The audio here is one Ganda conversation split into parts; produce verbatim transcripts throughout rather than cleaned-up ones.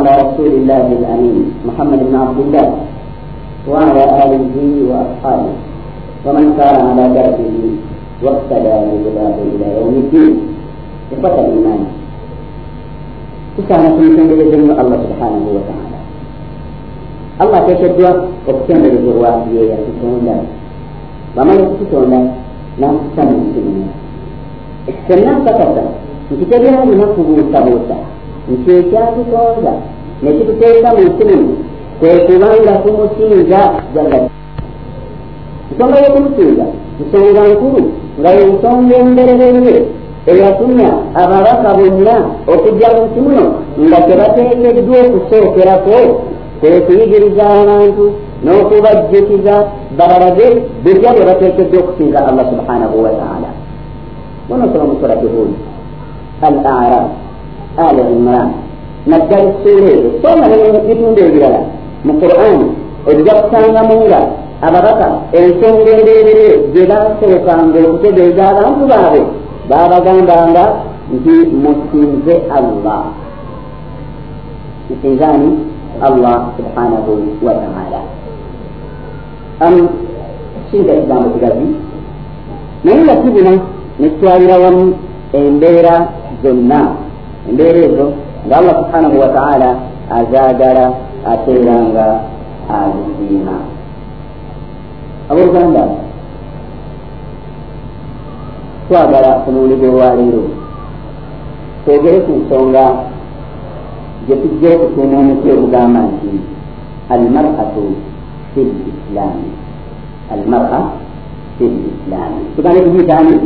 على رسول الله الأمين محمد بن عبد الله وعلى آله وأصحابه ومن سار على دربه واقتدى بهداه إلى يوم الدين. إخوة الإيمان، كسانا سنتين بإذن الله سبحانه وتعالى. الله تشدوا وكتن الجواب يكتون له وما يكتون له نام سنة سنة السنة فتبدا نكتبها لنقبول تبوتا نكتبها تكون له نكتبها مسلم تكون لكم سيجا جلد nsonga y'okumusinga nsonga nkulu nga y'ensonga embereberye eyatumya ababaka bonna okujja mu nsi muno nga tebateekeddwa okusookerako kwe kuyigiriza abantu n'okubajjukiza balage bitya bye bateekeddwa okusinza Allah subhanahu wa ta'ala. Muno soma mu surati Hud, Al-A'raf, Ali Imran naddala essuula ezo soma n'ebitundu ebirala mu Qur'ani ojja kusangamu nga ababaka ensonga endeerere gye baasookanga okutegeeza abantu baabwe baabagambanga nti musinze Allah, musinzaani Allah subhanahu wa ta'ala. am kinza ekigambo kigazi naye nga kibuna ne kitwalira wamu embeera zonna, embeera ezo nga Allah subhanahu wa ta'ala azaagala ate era nga azisiima. Abooluganda, twagala kunuulira olwaleero twogere ku nsonga gye tujja okutuuma omutwe ogugamba nti almar'atu fi lislaami, almar'a fi lislaami tugane kugiyitaani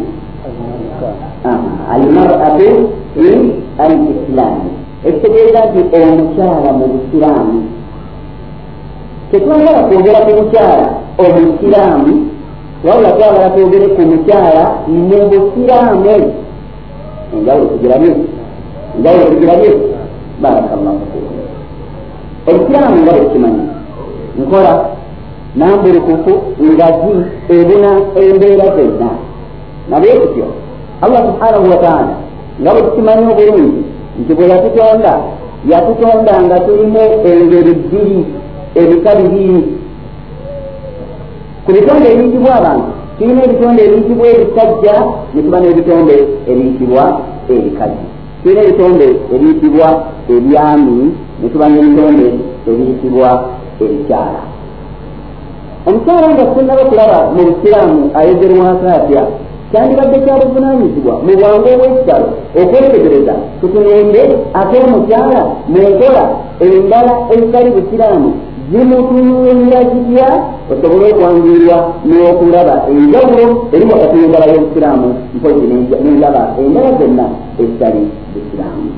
almar'atu fi alislaami, ekitegeeza nti omukyala mu busiraamu. Tetwagala kwogera ku mukyala omusiraamu wabula twagala twogere ku mukyala mu busiraamu. Enjawulo tugirabye, enjawulo tugirabye. Barakallahu fiikum. Obusiraamu nga bwekimanyi nkola nambulukufu ngazi ebuna embeera zonna nabye tutyo Allah subhanahu wa ta'ala nga bwekimanyi obulungi nti bwe yatutonda yatutonda nga tulimu engeri bbiri ebika bibiri. Ku bitonde ebiyitibwa abantu tulina ebitonde ebiyitibwa ebisajja ne tuba n'ebitonde ebiyitibwa ebikazi. Tulina ebitonde ebiyitibwa ebyami ne tuba n'ebitonde ebiyitibwa ebikyala. Omukyala nga tunnaba kulaba mu busiraamu ayezerwako atya kyandibadde kya buvunaanyizibwa mu bwangu obw'ekitalo okwetegereza tutunende ate omukyala mu nkola endala ezitali busiraamu zimutunuulira zitya osobole okwanguirwa n'okulaba enjawulo eri wakati w'endala y'obusiraamu mpozi n'endaba endala zonna ezitali busiraamu.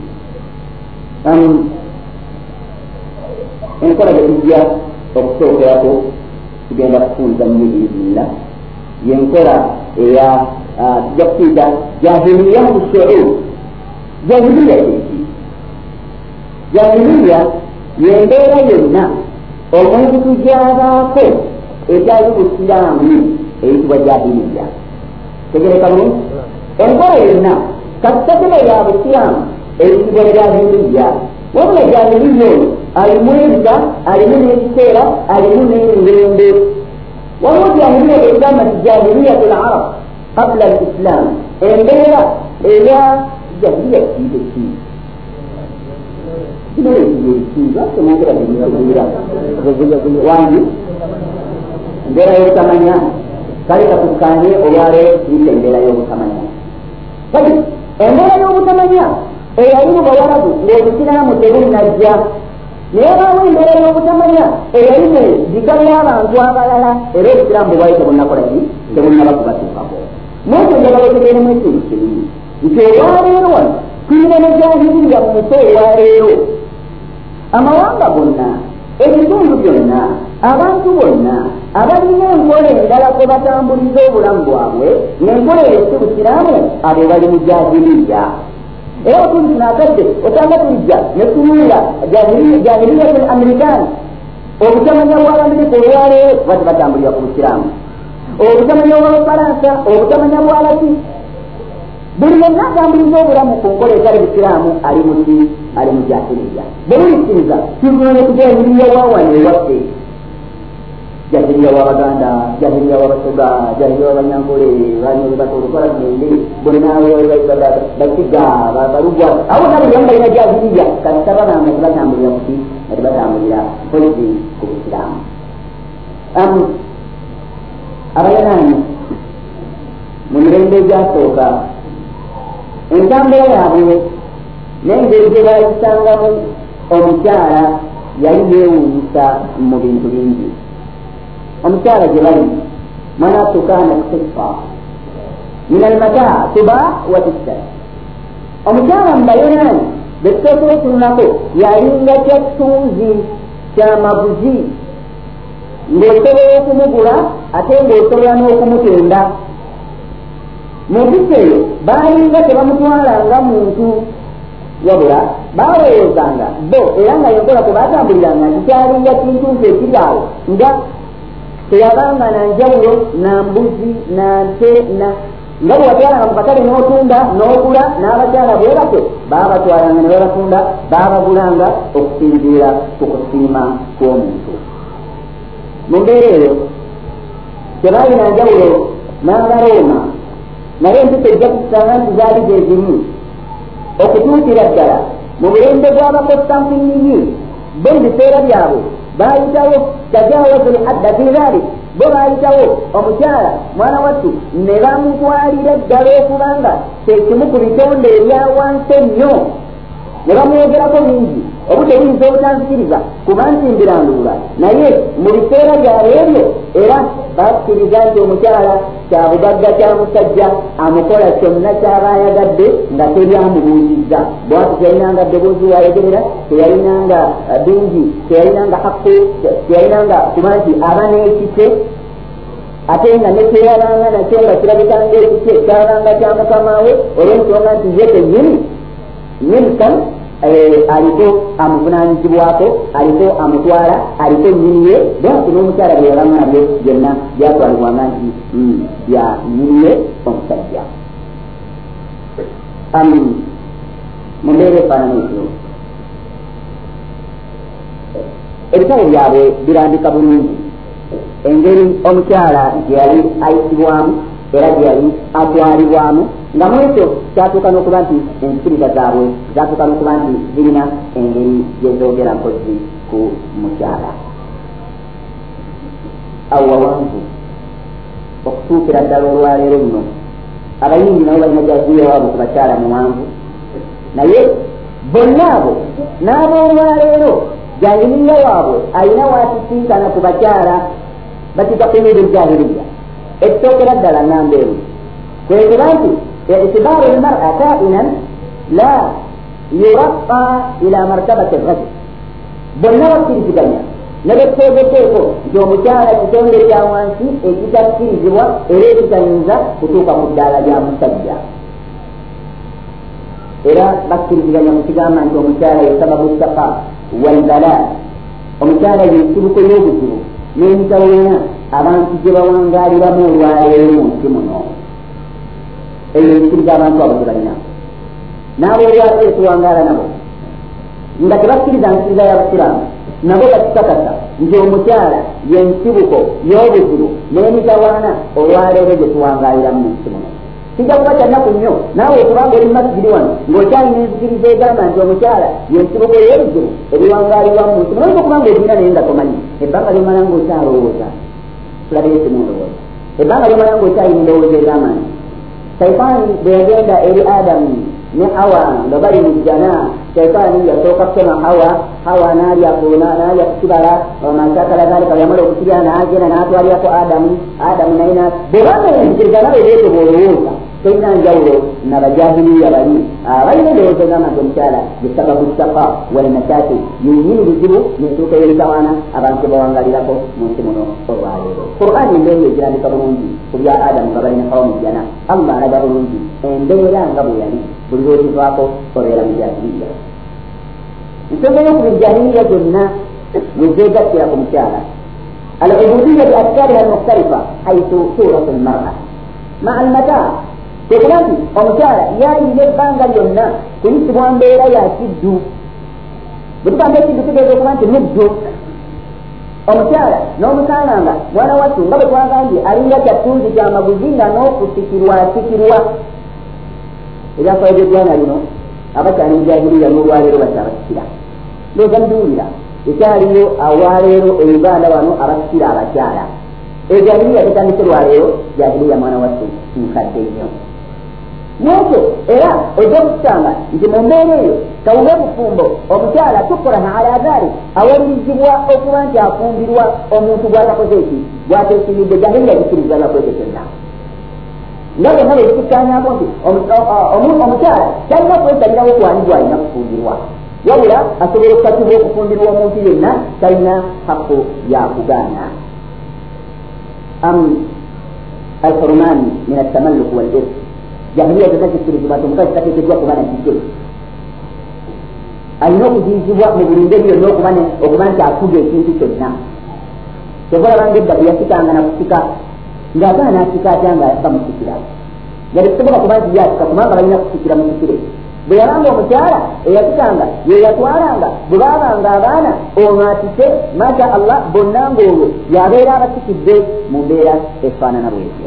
Enkola gye tujja okusookerako tugenda kufunza nnyo biiznillah yenkola eya tujja kuyita jahiliya mu shu'ub. Jahiliya eki jahiliya y'embeera yonna omuntu gy'abaako etali busiraamu eyitibwa jahiliya. Tegereka bulungi, enkola yonna katusatira ya busiraamu eyitibwa jahiliya. Wabula jahiliya oyo alimu ebika, alimu n'ekiseera, alimu n'emirembe. Waliwo jahiliya egamba nti jahiliyatul arab qabla al-islam, embeera eya jahiliya kiyite ki kino ekiyokiza semongera bimuira wangi embeera y'obutamanya kale katukanye olwaleero kiyite embeera y'obutamanya. Kati embeera y'obutamanya eyali mu bawarabu ng'obusiraamu tebunnajja, naye baawo embeera y'obutamanya eyali mu bika by'abantu abalala era obusiraamu bwali tebunnakola ki tebunnaba kubatuukako. Mwekyo njagala otegeeremu ekintu kimu nti olwaleero wano tulina ne jahiliya mu muso olwaleero. Amawanga gonna, ebitundu byonna, abantu bonna abalina enkola endala kwe batambuliza obulamu bwabwe n'enkola eyo si busiraamu, abo bali mu jahiliya. Era otundi tunaakadde osanga tujja ne tunuula jahiliyatul amerikaani, obutamanya bw'Abamerika olwaleero bati batambulira ku busiraamu, obutamanya bw'Abafalansa, obutamanya bw'Alaki, buli yenna atambuliza obulamu ku nkola etali busiraamu ali mu ki ali mu jahiliya bwemulikiriza tugenda kujahiliya wawane waffe jahiliya w'abaganda jahiliya w'abasoga jahiliya w'abanyankole banyoli batolukola gende bonna bakiga balugwa abo nabo bambalina jahiliya kasita babanga tebatambulira kuki nga tebatambulira polisi ku busiraamu abayanaani mu mirembe egyasooka entambula yaabwe n'engeri gye bayisangamu omukyala yali yeewuunyisa mu bintu bingi omukyala gye bali manatu kana kifa min almataa tuba wa tishtari omukyala mu bayonaani betusobola otunako yalinga kyattunzi kyamaguzi ng'osobola okumugula ate ng'osobola n'okumutenda mu mpisa eyo baalinga tebamutwalanga muntu wabula baaweerezanga bo era nga yenkola kwe baatambuliranga kikyalinga kintu nti ekiri awo nga teyabanga nanjawulo nambuzi nante na nga bwe watwalanga mu katale n'otunda n'ogula n'abakyala bwe batyo baabatwalanga ne babatunda baabagulanga okusinziira ku kusiima kw'omuntu mu mbeera eyo tebaalina njawulo n'abarooma naye empisa ejja kusanga nti zaali ze zimu okutuukira ddala mu bulembe bw'abakostantinini bo mu biseera byabwe baayitawo tajawazul hadda fi dhalik bo baayitawo omukyala mwana wattu ne bamutwalira ddala okubanga kyekimu ku bitonde ebya wansi ennyo ne bamwogerako bingi obudde buyinza obutanzikiriza kuba nsimbiranduula naye mu biseera byabwe ebyo era bakkiriza nti omukyala kyabugagga kya musajja amukola kyonna kyaba ayagadde nga teryamubuuzizza bwati teyalinanga ddoboozi wayogerera teyalinanga bingi teyalinanga hakku teyalinanga kuba nti aba n'ekise ate nga nekyeyabanga nakyo nga kirabikanga ekise kyabanga kya mukamawe olw'ensonga nti ye kenyini milkan aliko amuvunanyizibwako aliko amutwala aliko nyiniye bwati n'omukyala bye yabamu nabyo byonna byatwalibwanga nti bya nyiniye omusajja mu mbeera efaanana ekyo ebitabo byabwe birambika bulungi engeri omukyala gye yali ayisibwamu era gye yali atwalibwamu nga mu ekyo kyatuuka n'okuba nti enzikiriza zaabwe zatuuka n'okuba nti zirina engeri gyezoogera mpozi ku mukyala awo wawanvu okutuukira ddala olwaleero luno abayingi nabo balina jaziya waabwe ku bakyala muwanvu naye bonna abo n'aboolwaleero jahiliya waabwe alina waatisinkana ku bakyala bakika kumiru jahiliya ekitookera ddala nambeeru kwekuba nti اعتبار المرأة كائنا لا يرقى إلى مرتبة الرجل بلنا وكيرجanya nebettegeteeko nti omukyala kitonde kya wansi ekitakkirizibwa era ekitayinza kutuuka mu ddaala lya musajja era bakkiriziganya mu kigamba nti omukyala ye sababu safa walbala omukyala yensibuko y'obuzibu n'emitaweena abantu gye bawangaaliramu olwaleero mu nsi muno eyo ekiriza abantu abo tebalina naabo olwaleero tuwangaala nabo nga tebakkiriza nkiriza y'abasiraamu nabo bakikakasa nti omukyala yensibuko y'obuzibu n'emitawaana olwaleero gye tuwangaaliramu mu nsi muno kijja kuba kyannaku nnyo naawe okubanga oli masjidi wano ng'okyalina enzikiriza egamba nti omukyala yensibuko y'obuzibu ebiwangaalirwamu mu nsi muno oyinza okubanga ebirina naye nga tomanyi ebbanga lyomala ng'okyalowooza tulabeyo simuolowooza ebbanga lyomala ng'okyalina endowooza egamba nti shaitaani bwe yagenda eri adamu ne hawa nga bali mu jjana shaitaani yasooka kusema hawa hawa n'alya n'alya ku kibala amasakala zaalika yamala okukirya n'agenda n'atwalirako adamu adamu naye bwebanga enzikiriza nawe beeteba olowooza tolina njawulo nabajahiliya bali balina endowooza egamba nti omukyala yesababu safa walmasaki yenyini bizibu netuuka y'emitawaana abantu bawangalirako mu nsi muno olwaleero qur'ani embeera egirambika bulungi ku bya adamu nga balina hawa mu jjana allah alaga bulungi embeera nga bwe yali buli lwokivaako obeera mu jahiliya ensonga y'okubiri jahiliya zonna wezeegattira ku mukyala al-ubudiyya bi ashkaliha al-mukhtalifa haythu suratu al-mar'a ma'a al-mataa tekuba nti omukyala yayina ebbanga lyonna kuyisibwa mbeera ya kiddu bwe tugamba ekintu kitegeeza okuba nti muddu omukyala n'omusalanga mwana wattu nga bwe twagambye alinga kyattunzi kyamaguzi nga n'okusikirwa asikirwa ebyafaayo by'eggwanga lino abakyali mu jahiliya n'olwaleero bakyabasikira looza mbiwulira ekyaliyo awaleero e Uganda wano abasikira abakyala ejahiliya tetandise lwaleero jahiliya mwana wattu nkadde nnyo nekyo era ojja kusanga nti mu mbeera eyo kawuga bufumbo omukyala tukuraha ala dhalik awalirizibwa okuba nti afumbirwa omuntu gwatakoze eki gwateekiridde jahiliya gikirizibwa kwetekenna nga byonna bwe bikikkaanyako nti omukyala talina kwesalirawo kwani gwalina kufumbirwa wabula asobola okukatibwa okufumbirwa omuntu yenna talina haqqu yakugaana am alhurumani min altamalluk walirth jahiliya zonna zikirizibwa nti omukazi tateekeddwa kuba na kike alina okuziyizibwa mu buli ngeri yonna okuba nti afuga ekintu kyonna kyobalabanga edda bwe yasikanga nakusika ng'agaana asika atya nga bamusikira nga tekisoboka kuba nti yasika kubanga balina kusikira musikire bwe yabanga omukyala eyasikanga ye yatwalanga bwe baabanga abaana ono atise masha allah bonna ng'olwo yabeera abasikidde mu mbeera efaanana bwetyo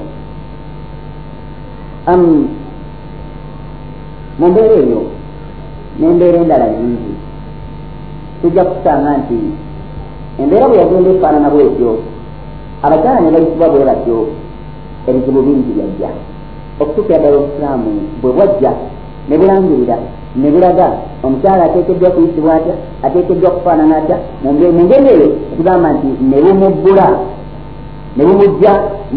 mu mbeera eyo n'embeera endala nyingi tujja kusanga nti embeera bwe yagenda efaanana bwetyo abakyala ne bayisibwa bwe batyo ebizibu bingi byajja okutuukira ddala obusiraamu bwe bwajja ne bulangirira ne bulaga omukyala ateekeddwa kuyisibwa atya ateekeddwa kufaanana atya mu ngeri eyo tugamba nti ne bumubbula ne bumujja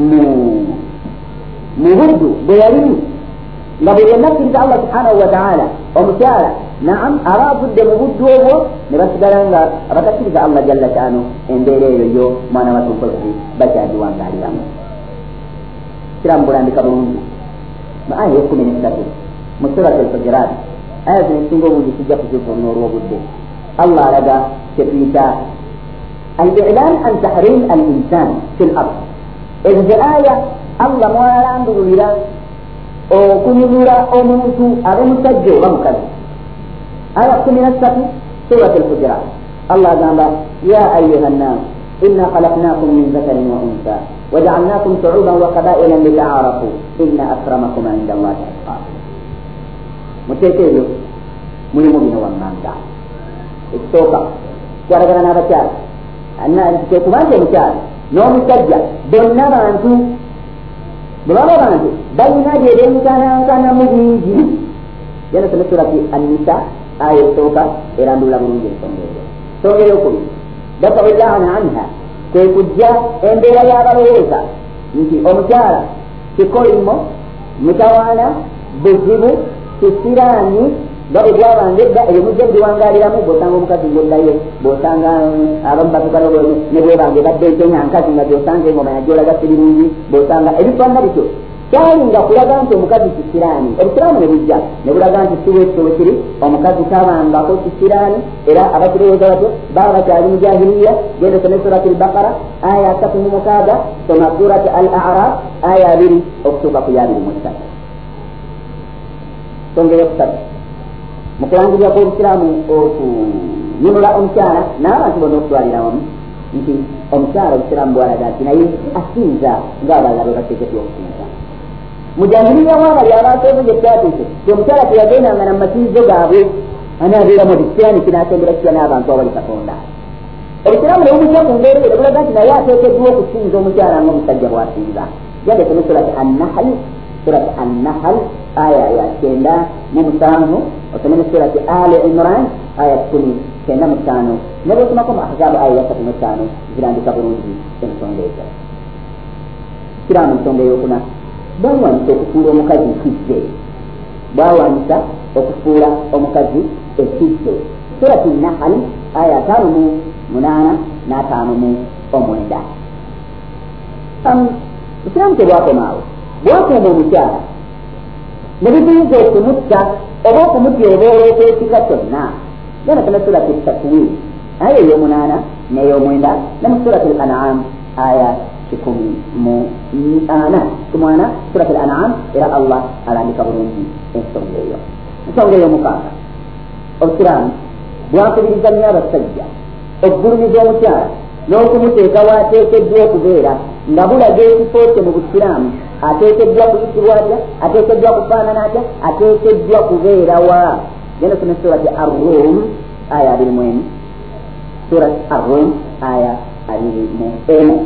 mu buddu bwe yalimu nga bwe yenna akkiriza allah subhanahu wa taala omukyala naam aba avudde mu buddu obwo ne basigala nga abatakkiriza allah jalla shanu embeera eyo yo mwana watunkozi bakyagiwangaaliramu kiramu bulambika bulungi mu aya y'ekkumi n'essatu mu surat al-Hujurat aya zino esinga obungi kijja kuzivunna olw'obudde allah alaga kyetuyita al-i'lan an tahrim al-insan fi l-ard ezo ze aya allah mwalandululira okunyulula omuntu abe musajja oba mukazi aya kumi n'essatu surat al-Hujurat allah agamba ya ayuha nnas inna khalaqnakum min dhakarin wa unsa waja'alnakum shu'uban wa qaba'ila lita'arafu inna akramakum 'inda allahi atqakum muteeke ebyo mulimu bino wammanga ekisooka kyalagana n'abakyala tekubanja omukyala n'omusajja bonna bantu bwe baba bantu balina byebenkanankanamu bingi jana soma surati an-nisa aya esooka erandulula bulungi ensonga eyo nsonga eyokubiri dafahu llahana anha kwe kujja embeera y'abalowooza nti omukyala kikolimo mutawaana buzibu kisiraani nga bwe gwabanga edda ebimujja biwangaaliramu bw'osanga omukazi ng'oddayo bw'osanga abamu batukala ne bwebanga ebadde ekenya nkazi nga gy'osanga engoma yagyolaga sibirungi bw'osanga ebifaanana bityo kyali nga kulaga nti omukazi kisiraani obusiraamu ne bujja ne bulaga nti si bwekitolo kiri omukazi tabangako kisiraani era abakirowooza batyo baba bakyali mu jahiliya genda some surati al-Baqara aya asatu mu mukaaga soma surati al-A'raf aya abiri okutuuka ku yabiri mu ssatu songa eyokusatu mu kulangirira kw'obusiraamu okunyumula omukyala n'abantu bonna okutwalira wamu nti omukyala obusiraamu bwalaga nti naye asinza ng'abalala bwe bateekeddwa okusinza mu jahiliya waabali abaasoze gye kyatuuse ti omukyala teyagendanga na masinzizo gaabwe anaabeeramu ekisiraani kinaasembera kitya n'abantu awali katonda obusiraamu ne bumujja ku mbeera eyo bulaga nti naye ateekeddwa okusinza omukyala ng'omusajja bw'asinza gende some surati an-Nahl surati an-Nahl aya ya kenda mu musanvu osome ne surati ali imran aya kumi kenda mu ttaano ne bw'osomako mu ahzaabu aya ya ssatu mu ttaano zirambika bulungi ensonga ezo kiraamu ensonga ey'okuna bawanyisa okufuula omukazi ekizze bawanyisa okufuula omukazi ekizze surati Nahl aya ataano mu munaana n'ataano mu omwenda ekiraamu tebwakomaawo bwakoma omukyala ne biyinza okumutta oba okumutyoboola okwekika kyonna gana tuna surati takwir aya ey'omunaana n'ey'omwenda ne mu surati al-An'am aya kikumi mu ana kumwana surati al-An'am era allah alambika bulungi ensonga eyo ensonga ey'omukaaga obusiraamu bwakubirizanya abasajja okugulumiza omukyala n'okumuteeka waateekeddwa okubeera nga bulaga ekifo kye mu busiraamu ateekeddwa kuyitibwa atya ateekeddwa kufaanana atya ateekeddwa kubeera wa genda some surati ar-rum aya abiri mu emu surati ar-rum aya abiri mu emu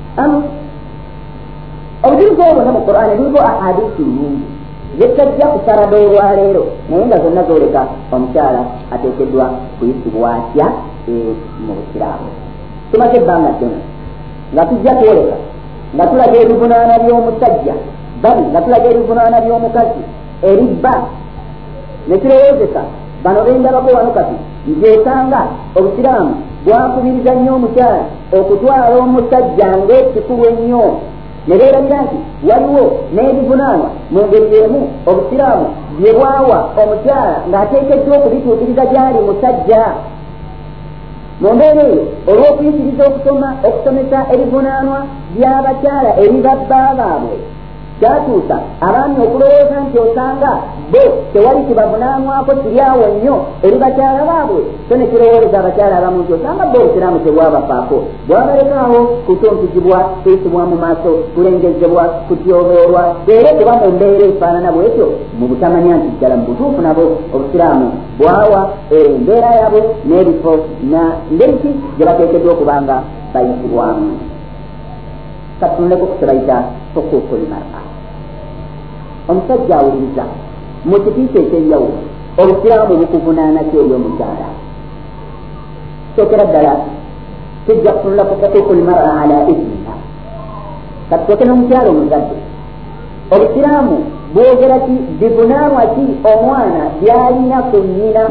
obujulizi obwonna mu qur'ani buliko ahadisi nyingi zetajja kusarada olwaleero naye nga zonna zoleka omukyala ateekeddwa kuyitibwa atya mu busiraamu tumaze ebbanga ddene nga tujja twoleka nga tulaga ebivunaana by'omusajja bali nga tulaga ebivunaana by'omukazi eribba ne kirowoozeka bano bendabako wano kati njeesanga obusiraamu bwakubiriza nnyo omukyala okutwala omusajja ng'ekikulu ennyo ne beerabira nti waliwo n'ebivunaanwa mu ngeri emu obusiraamu bye bwawa omukyala ng'ateekeddwa okubituukiriza gy'ali musajja mu mbeera eyo olw'okuyitiriza okusoma okusomesa ebivunaanwa by'abakyala eri babba baabwe kyatuusa abaami okulowooza nti osanga bo tewali kibavunaanwako kiri awo nnyo eri bakyala baabwe so ne kirowooleza abakyala abamu nti osanga bo obusiraamu tebwabafaako bwabalekaawo kutonkizibwa kuyisibwa mu maaso kulengezebwa kutyoboolwa era kuba mu mbeera efaanana bwetyo mu butamanya nti ddala mu butuufu nabo obusiraamu bwawa embeera yaabwe n'ebifo na ngeri ki gye bateekeddwa okuba nga bayitibwamu katunuleko kusebayita okukulimara omusajja awuliriza mu kitiisa ekyenjawulo obusiraamu bukuvunaana ki eri omukyala sookera ddala tujja kutunula ku okukulimara ala izniha katusoke n'omukyala omuzadde obusiraamu bwogera ki bivunaanwa ki omwana byalina ku nnyina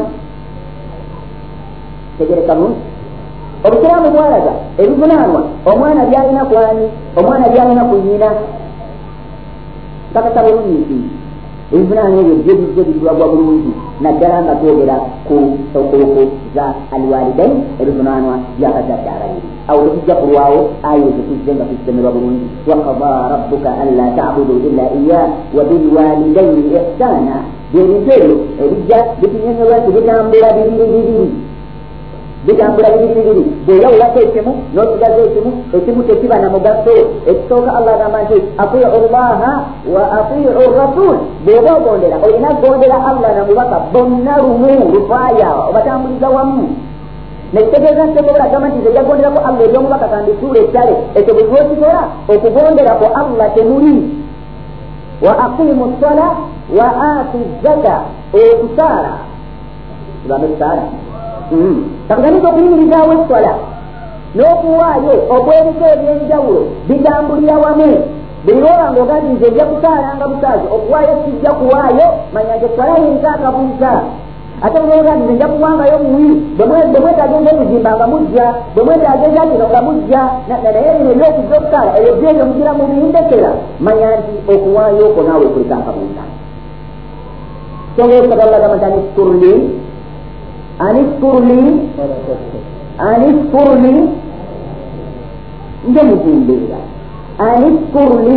tegereka munsi obusiraamu bwalaga ebivunaanwa omwana byalina kwani omwana byalina ku nnyina kakasa bulungi nti ebivunaanwa ebyo byo bijjo biddwagwa bulungi naddala nga twogera ku okuluku za alwalidain ebivunaanwa byabazadde ababiri awo tetujja kulwawo ayo zetuzze nga tuzisemerwa bulungi wakada rabbuka anla tabudu illa iyah wa bilwalidaini ihsana byebintu ebyo ebijja bitunyonyola nti bitambula bibiri bibiri bitambula bibiri bibiri bweyawulako ekimu n'okigaza ekimu ekimu tekiba na mugaso ekisooka allah agamba nti atiu llaha wa atiu rasul bw'oba ogondera olina gondera allah na mubaka bonna lumu lufaaya obatambuliza wamu nekitegeeza ntegobola gamba nti nze jagonderako allah ebyomubaka kandisuula ettale ekyo bwe lwokikola okugonderako allah temuli wa aqimu ssala wa ati zaka okusaala kibamu esaala kakuganisa okuyimirizaawo eswala n'okuwaayo okwebika ebyenjawulo bitambulira wamu buli lwoba ngaogazi nze nja kusaalanga busaazi okuwaayo sijja kuwaayo manya nti eswala yinka akabuuza ate olwogazi nze nja kuwangayo muwi bwe mwetagenda okuzimba nga mujja bwe mwetagenda kino nga mujja naye bino ebyokuza okusaala ebyo byeyo mugira mu bindekera manya nti okuwaayo okwo naawe kulika akabuuza songa esabalagamba nti aniskurli aniskurli aniskurli nje muzimbeera aniskurli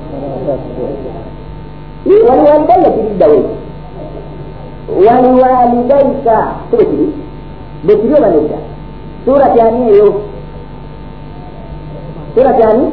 waliwalidaika kiriddawe waliwalidaika kule kiri bekiri obanedda surati ani eyo surati ani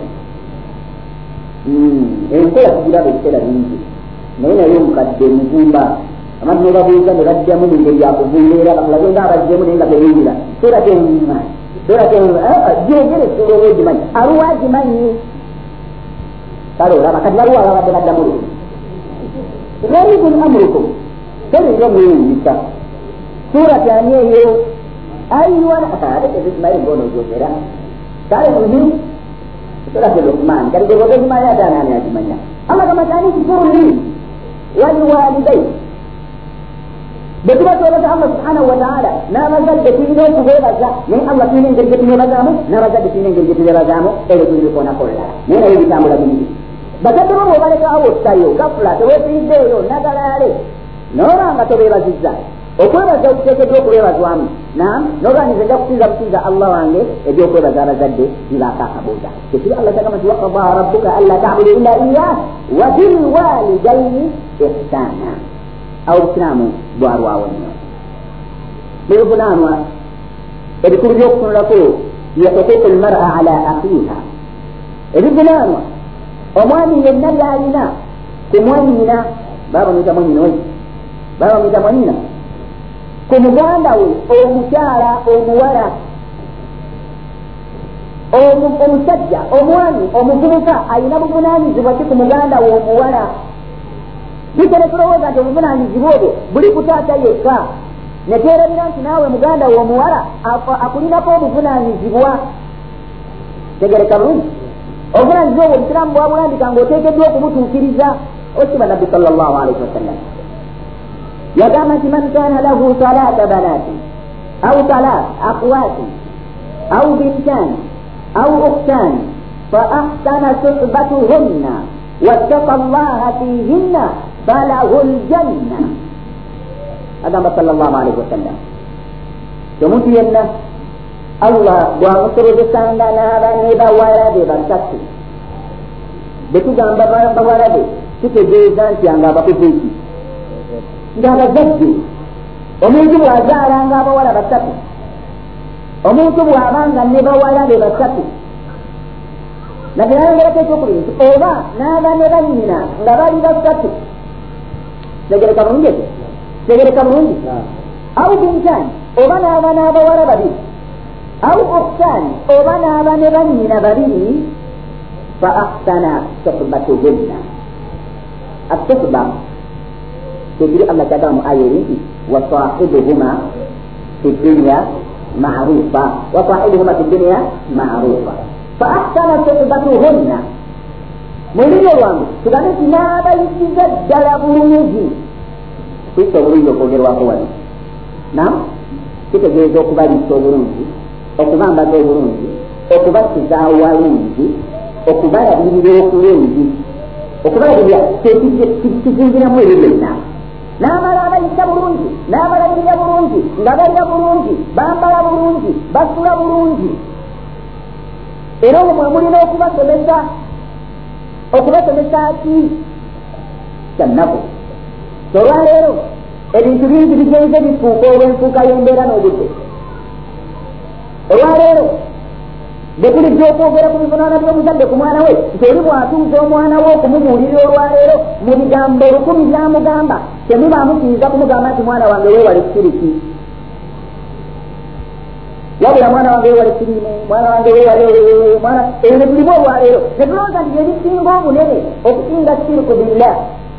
enkola kugira bekiseera bingi naye naye omukadde muzimba abantu nebabuuza ne baddamu mungeri yakuvumbeera bakulage nga abazzemu naye nga tebingira surati enma surati gyegere sura oba ogimanyi aluwa agimanyi kale olaba kati baluwa babadde baddamu lumu gharibun amrukum tebinga omweyumbisa surati ani eyo ayiwana ate tezikimaye ngono gyogera kale uhi surati lukman kati geboga ogimanyi ate anaani agimanya amagamba tani kikurli waliwalidai bwe tuba twebaza allah subhanahu wataala n'abazadde tulina okubeebaza naye allah tulina engeri gye tumwebazaamu n'abazadde tulina engeri gye tubeebazaamu ebyo tulibikoonako ddala naye naye bitambula bingi bazadde bo bwobalekaawo ottayo gafula teweefiriddeeyo nagalaale noolanga tobeebazizza okwebaza okuteekeddwa okubeebazwamu nam noganize nja kusinza businza allah wange ebyokwebaza abazadde bibaako akabuuza tekiri allah kyagamba nti wakada rabbuka anla tabudu illa iyah wa bilwalidaini ihsana awo obusiraamu bwalwawo nnyo bwebunanwa ebikulu byokutunulako yahuququ lmara ala akhiha ebibunanwa omwami yenna byalina ku mwanyina babamwita mwanyina we babamwita mwanyina ku muganda we omukyala omuwala omusajja omwami omuvubuka alina buvunanyizibwa ki ku muganda we omuwala bitere tulowooza nti obuvunanyizibwa obwo buli kutaata yekka neterabira nti naawe muganda we omuwala akulinako obuvunanyizibwa tegereka bulungi obuvunanyizibwa obwo obusiraamu bwabulambika ngaoteekeddwa okumutuukiriza okiba nabbi sallallahu alaihi wasallam yagamba nti man kana lahu salata banati au salat akhwati au bintani au ukhtani fa ahsana suhbatuhunna wattaqa allaha fihinna falahu ljanna agamba sallallahu alaihi wasallam omuntu yenna allah bwamusobozesanga n'abane bawalabe basatu betugamba bawalabe kitegeeza nti anga abakoze eki ng'abazadde omuntu bw'azaalanga abawala basatu omuntu bw'abanga ne bawalabe basatu nagerayongerako ekyokubiri nti oba n'abane bannyina nga bali basatu tegereka bulungi ekyo tegereka bulungi au bintani oba n'abana abawala babiri au ukhtani oba n'abane bannyina babiri fa ahsana suhbatuhunna asuhba tekiri allah kyagamba mu aya erinti wasahibuhuma fi dunya marufa wasahibuhuma fi dunya marufa fa ahsana suhbatuhunna mulimi olwange tugambe nti n'abayisiza ddala bulungi kwita obulungi okwogerwako wano nam kitegeeza okubaliisa obulungi okubambaza obulungi okubasiza walungi okubalabirira okulungi okubalabirira kizinziramu ebyo byonna n'amala abayisa bulungi n'abalabirira bulungi nga balya bulungi bambala bulungi basula bulungi era omwo mwe mulina okubasomesa okubasomesa ki kyannaku olwaleero ebintu bingi bigenze bifuuka olw'enfuuka y'embeera n'obudde olwaleero bwetulidde okwogera ku bivunaana by'omuzadde ku mwana we nti oli bw'atuuza omwana we okumubuulirira olwaleero mu bigambo olukumi byamugamba temubaamukkiriza kumugamba nti mwana wange weewale siriki wabula mwana wange weewale siriimu mwana wange weewale mwana eyo ne tulimu olwaleero ne tulowooza nti byebisinga obunene okusinga siriku billah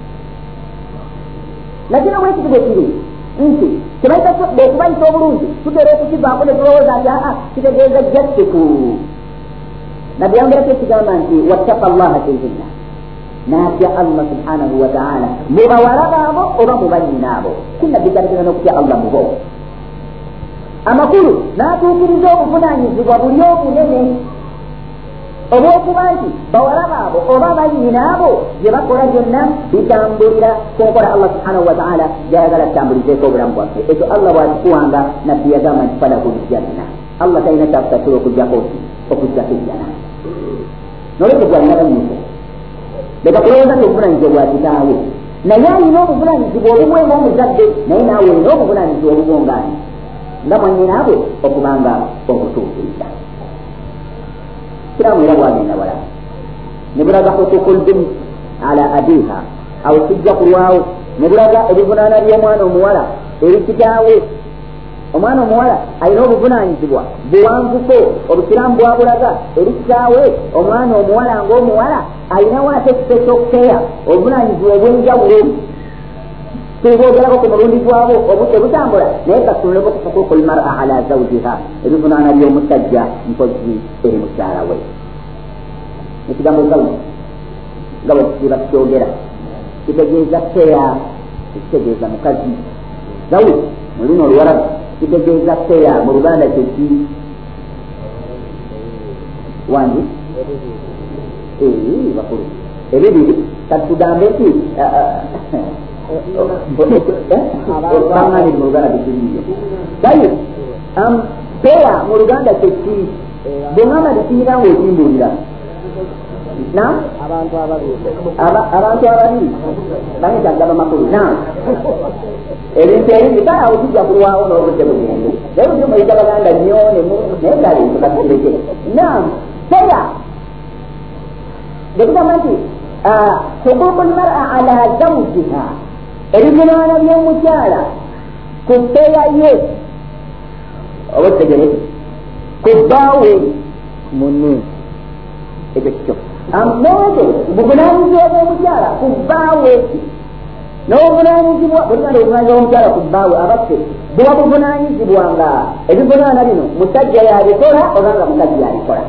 nakino bwekiti bwe kiri nti tebaita bwekubayisa obulungi tutera okukivaako ne tulowooza nti aa kitegeeza jattiku nabbi yayongerako ekigamba nti wattaka allaha fihinna naatya allah subhanahu wataala mu bawala baabo oba mu bannyina abo kinabbi kyalekerana okutya allah mubo amakulu n'atuukiriza obuvunanyizibwa buli obunene obwokuba nti bawala baabo oba bannyina abo bye bakola byonna bitambulira kunkola allah subhanahu wataala gyayagala tutambulizeeko obulamu bwaffe ekyo allah bwakikuwanga nabbi yagamba nti falahu ljanna allah talina kyakutatira okugjako okugjako ejjana nolwekyo gwalina bannyise leka kulowooza nti obuvunanyizibwa bwakitaawe naye alina obuvunanyizibwa obubwenga omuzadde naye naawe olina obuvunanyizibwa obubongaani nga mwannyinaabwe okubanga omutuukiriza kiramu era bwagenda wala ne bulaga huququl bint ala abiha awo kijja kulwawo ne bulaga ebivunaana by'omwana omuwala eri kitaawe omwana omuwala alina obuvunanyizibwa buwanvuko obusiraamu bwabulaga eri kitaawe omwana omuwala ng'omuwala alinawo ate special care obuvunanyizibwa obw'enjawulo tuboogerako ku mulundi gwabo obudde butambula naye katunuleko ku huququl mar'a ala zawjiha ebivunaana by'omusajja mpozi eri mukyala we ekigambo gawe nga bwe kiba kikyogera kitegeeza keya ekitegeeza mukazi gawe mu luno oluwarabu kitegeeza keya mu luganda kyeki wangi bakulu ebibiri katugambe nti bamani mu luganda bikiriyo kaye peya mu luganda kyeki bwengamba tikiyirawo ekimbuulira na abantu ababiri abantu ababiri bangekyagaba makulu na ebintu ebindi kale awo tujja kulwawo n'obudde bugende naye buli muyita baganda nnyo naye gale tukakireke na seya gekugamba nti huquuqu lmara ala zawjiha ebivunaana by'omukyala ku seya ye oba otegereke ku bbaawe munne ekyo kikyo amooto buvunanyizibwa bw'omukyala ku bbaawe n'obuvunanyizibwa bweganda obuvunanyizibwa bw'omukyala ku bbaawe abatte buba buvunanyizibwanga ebivunaana bino musajja yabikola oba nga mukazi yabikola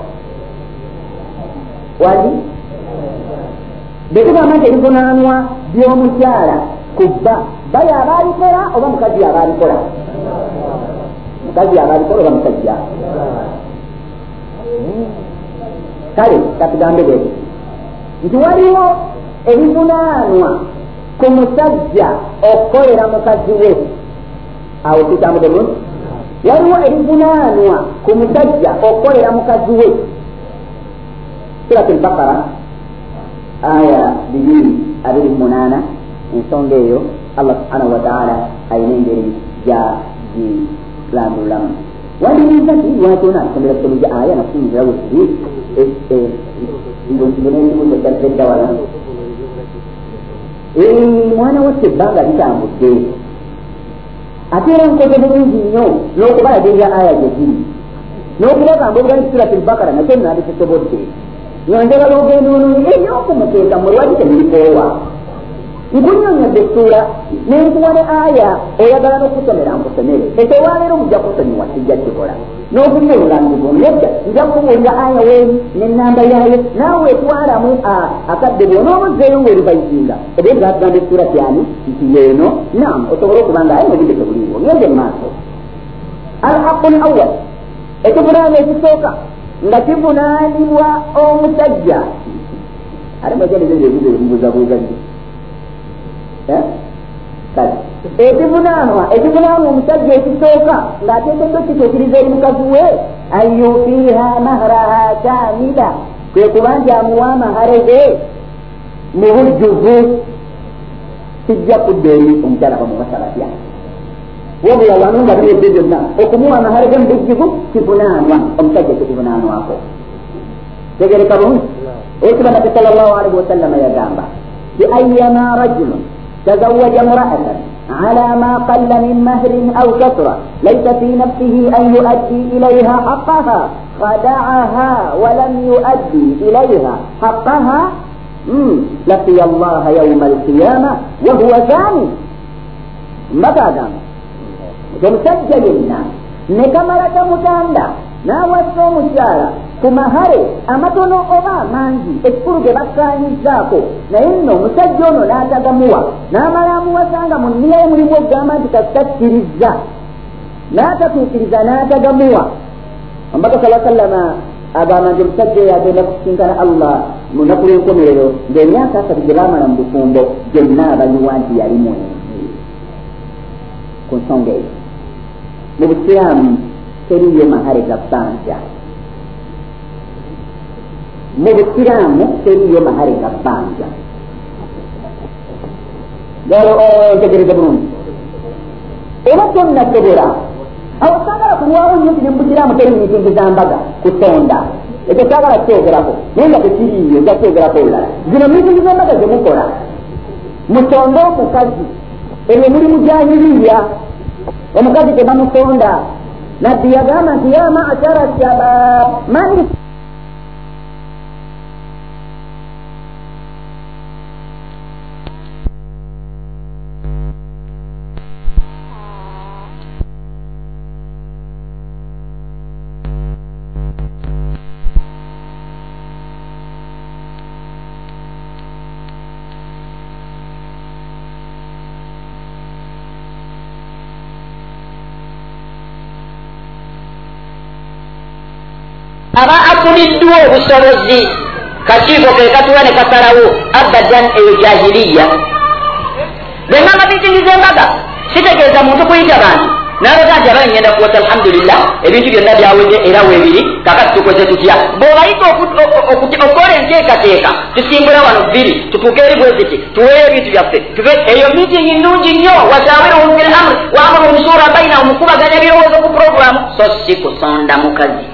wali bekugamba nti ebivunaanwa by'omukyala ku bba bali abaabikola oba mukazi abaabikola mukazi abaabikola oba musajja kale katugambe bweki nti waliwo ebivunaanwa ku musajja okukolera mukazi we awo kitambudde bulungi waliwo ebivunaanwa ku musajja okukolera mukazi we suratul bakara aya bibiri abiri munaana ensonga eyo allah subhanahu wataala ayina engeri gyagirambulamu wandiriza nti lwakyona tusomera kusomeza aya nakusinzira wekiri ngonendimuzeddawala mwana watte ebbanga litambudde ate era nkoze bulungi nnyo n'okubalagirira aya gyeziri n'okubagamba obugani suratul bakara nakyo nanditusobodde nonjagala ogenda ononi ebyokumuteeka mulwaki temulikowa nkunyonyodde essuula nenkuwa ne aya oyagala n'okusomera nkusomere ekyo olwaleero mujja kusonyiwa kijja kikola n'okunyolulangibonedda nja kubuulira aya weeri n'ennamba yaayo naawe etwalamu akadde bwonoobuzeeyo weeribayizinga ebyo gatugamba essuula kyani nti yeeno nam osobole okuba nga aye mubudde tebuliwo ngende mu maaso alhaqu l awal ekivunaana ekisooka nga kivunaanibwa omusajja ate mwejanizebyo ebizo ebibuza bwegazi kale ekivunaanwa ekivunaanwa omusajja ekisooka ng'ateekeddwa kituukiriza eri mukazi we an yufiiha mahraha kaamila kwe kuba nti amuwa amahare ge mu bujjuvu kijja kudda eri omukyala bamubasabatya wabula wano nga biwedde byonna okumuwa amahare ge mu bujjuvu kivunaanwa omusajja kikuvunaanwako tegereka bulungi ekiba nabbi sallallahu alaihi wasallama yagamba bi ayyama rajulun تزوج امرأة على ما قل من مهر أو كثرة ليس في نفسه أن يؤدي إليها حقها خدعها ولم يؤدي إليها حقها لقي الله يوم القيامة وهو زاني متى دام تمسجل الناس نكملة متعمدة n'awassa omukyala ku mahare amatono oba amangi ekikulu ge bakkaanyizzaako naye nno omusajja ono n'atagamuwa n'amala amuwasanga mu nniya ye mulimu okugamba nti kasitakkiriza n'atatuukiriza n'atagamuwa omubaka sala sallama agamba nti omusajja oyo agenda kusinkana allah mu nnaku lw'enkomerero ng'emyaka asatu gye baamala mu bufumbo gyonna abayiwa nti yali mwenzi ku nsonga eyo mu busiraamu teriyo mahare ga bbanja mu busiraamu teriyo mahare ga bbanja galo ntegereza bulungi era tonnasobora awo saagala kulwawo nnyo nti ne mu busiraamu teri mitingi za mbaga kusonda ekyo saagala kyogerako naye nga tekiriyo ja kyogerako olulala zino mitingi z'embaga zemukola musonde omukazi ebyo mulimu jahiliya omukazi tebamusonda nabbi yagamba nti ya ma'ashara shabab mani aba akuliddwa obusobozi kakiiko ke katuwa ne kasalawo abadan eyo jahiliya bwengamba mitingi z'embaga sitegeeza muntu kuyita bantu n'abaganja abanyenda kuwasa alhamdulillah ebintu byonna byawedde era weebiri kakati tukoze tutya bw'obayita okukola enteekateeka tusimbula wano bbiri tutuuke eri bweziti tuweeyo ebintu byaffe eyo miitingi nnungi nnyo washawiruhum fil amri wa amruhum shura bainahum mukubaganya birowoozo ku puroguramu so si kusonda mukazi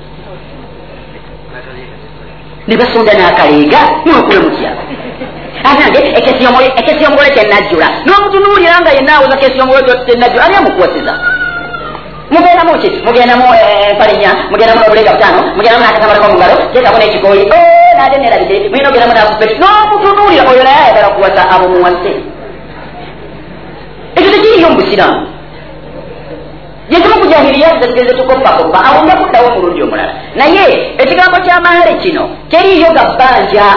ne basonda n'akaleega n'okule mutya agange ekesi y'omugole tennajjula n'omutunuulira nga yenna awuza kesi y'omugole tennajjula ani amukwasiza mugendamu ki mugendamu empalinya mugendamu n'obulega butaano mugendamu n'akatambalako mu ngalo teekamu n'ekikooyi naate neerabidde mulina ogendamu n'akupeti n'omutunuulira oyo naye ayagala kuwasa abo muwase ekyo tekiriyo mu busiraamu yekimu kujahiriya zageze tukoppakopa awo nga kuddawo omulundi omulala naye ekigambo ky'amaale kino teriyo gabbanja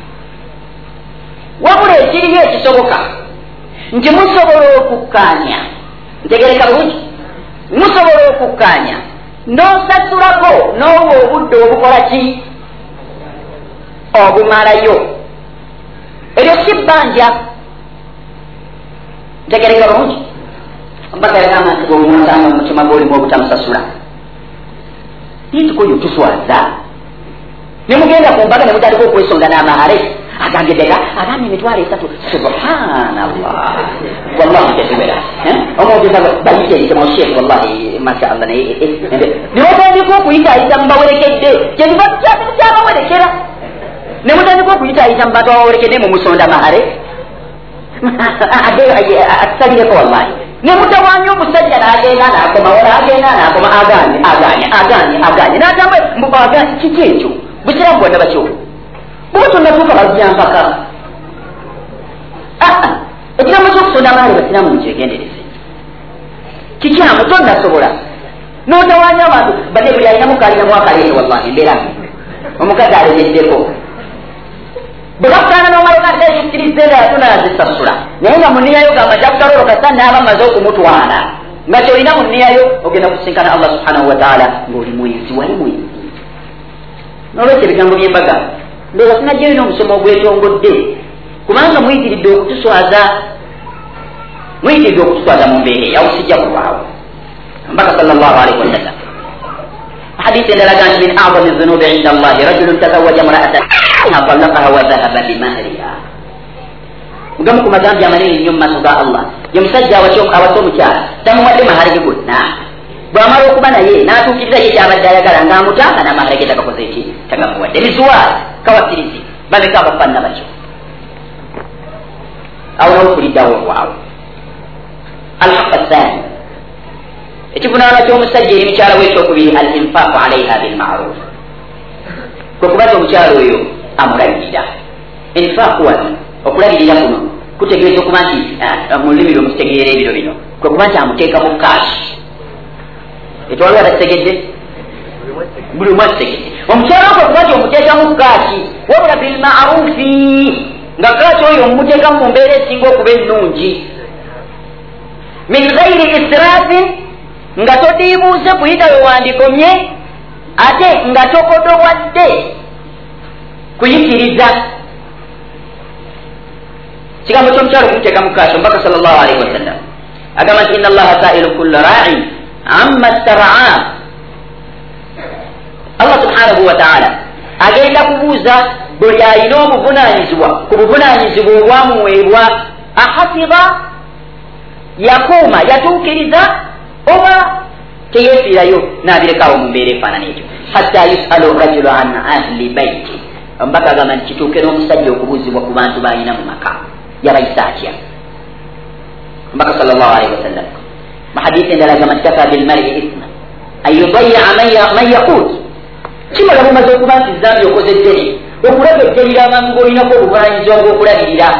wabula ekiriyo ekisoboka nti musobola okukkaanya ntegereka bulungi musobola okukkaanya n'osasulako n'owa obudde obukola ki obumalayo eryo si bbanja ntegereka bulungi mbagayagamba nti bwomunsanga mumutima gwolimu obutamusasula nitukoyo tuswaza nemugenda ku mbaga nemutandika okwesonga n'amaale agangedega abaami emitwalo esatu subhanallah wallahi tekibera omwogeza bayite ekitemoshek wallahi mashallah niwotandika okuyitaayita mubawerekedde kyekiva kyabawerekera nemutandika okuyitaayita mu bantu abawerekedde mumusonda mahale atusalireko wallahi nemutawanya omusajja n'agenda n'akoma wala agenda n'akoma aganye aganye aganye aganye n'agamba mbubaaganye kiki ekyo busiramu bwonna bakyo bwotonnatuuka bazyampaka ekigambo kyokusonda amaali basiramu mukyegendereze kikyamu tonnasobola n'otawanya abantu bane buli alinamu kaalinamu akaleere wallahi mbeera omukazi alemeddeko bwe bakukaana n'omalokaekikirize nga yatunazisasula naye nga muniyayo gamba jakutaloolo kasa naaba maze okumutwala nga kyolina muniyayo ogenda kusinkana allah subhanahu wataala ng'oli mwenzi wali mwenzi n'olwekyo ebigambo byembaga ndowooza tunajjayo n'omusomo ogwetongodde kubanga muyitiridde okutuswaza muyitiridde okutuswaza mu mbeera eyawo sijja kulwawo mbaka sallallahu alaihi wasallam hadisi endalaga nti min a'zami dhunubi inda allahi rajulun tazawwaja imra'atan talaqaha wa dhahaba bimahriha mugamu ku magambo amanene nnyo mu maaso ga allah ye musajja awasa omukyala tamuwadde maharege gonna bw'amala okuba naye n'atuukiriza ye kyabadde ayagala ng'amutaaka n'amaharege tagakoze eki tagamuwadde misuwaali kawasirizi babeka abafanna bakyo awo nawukuliddawo olwawo alhaqa thani ekivunaana ky'omusajja eri mukyala we ekyokubiri al infaaku alaiha bilmaruf kwe kubaza omukyala oyo amulabirira infaaku wano okulabirira kuno kutegeeza okuba nti mu lulimi lwomukitegeera ebiro bino kwe kuba nti amuteeka mu kaashi etwaliwo abakitegedde buli omu akitegedde omukyala kwe kuba nti omuteeka mu kaashi wabula bilmarufi nga kaashi oyo omumuteekamu mu mbeera esinga okuba ennungi min ghairi israfin nga todiibuuse kuyita we wandikomye ate nga tokodowadde kuyikiriza kigambo ky'omukyalo okumuteeka mu kaaso mbaka sallallahu alaihi wasallam agamba nti inna allaha sa'ilu kulla ra'in amma staraa allah subhanahu wa ta'ala agenda kubuuza buli alina obuvunaanyizibwa ku buvunaanyizibwa obwamuweebwa ahafidha yakuuma yatuukiriza oba teyeefiirayo n'abirekawo mu mbeera efaanana ekyo hatta yusalu rajulu an ahli baiti mbaka agamba nti kituuke n'omusajja okubuuzibwa ku bantu balina mu maka yabayisa atya mbaka sallallahu alaihi wasallam mahadisi endala agamba nti kafa bilmari isma an yudayi'a man yaquut kimala bumaze okuba nti zambi okoze ddene okulaga ejjalira amangu ng'olinako obuvunaanyizibwa bw'okulabirira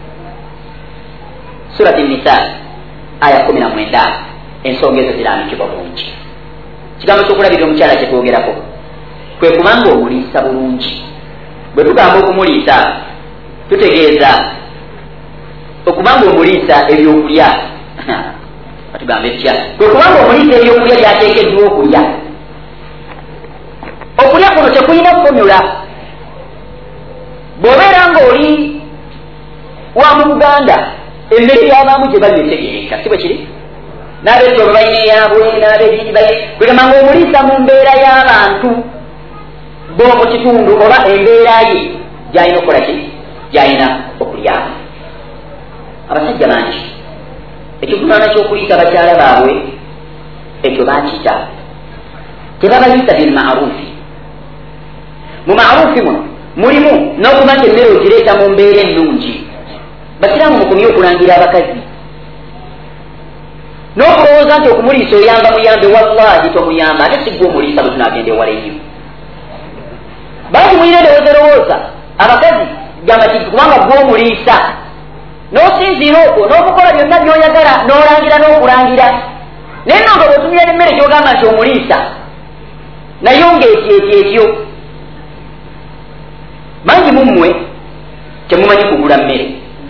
surati nisa aya kumi na mwenda ensonga ezo zirambikibwa bulungi kigambo kyokulabirira omukyala kyetwogerako kwe kubanga omuliisa bulungi bwe tugamba okumuliisa tutegeeza okubanga omuliisa ebyokulya batugamba ebitya kwe kubanga omuliisa ebyokulya byateekeddwa okulya okulya kuno tekulina fomula bw'obeera ng'oli wa mu buganda emmere y'abaamu gye balina etegeereka si bwe kiri n'abetyo bayine yaabwe n'abegiri baye kugamba ng'omuliisa mu mbeera y'abantu bo mu kitundu oba embeera ye gy'alina okukola ki gy'alina okulyama. Abasajja bangi ekivunaana ky'okuliisa bakyala baabwe ekyo baakita tebabayisa bilmaarufi. Mu maarufi muno mulimu n'okuba nti emmere ogireeta mu mbeera ennungi. Basiraamu mukomye okulangira abakazi n'okulowooza nti okumuliisa oyamba muyambe, wallahi tomuyamba ate sigwa omuliisa bwe tunaagenda ewala ennyo. Bangi muyina endowooza erowooza abakazi gamba ti kubanga gw'omuliisa n'osinziira okwo n'okukola byonna by'oyagala n'olangira n'okulangira naye nno nga bw'otumira n'emmere gy'ogamba nti omuliisa naye ng'etyetyo etyo. Bangi mu mmwe temumanyi kugula mmere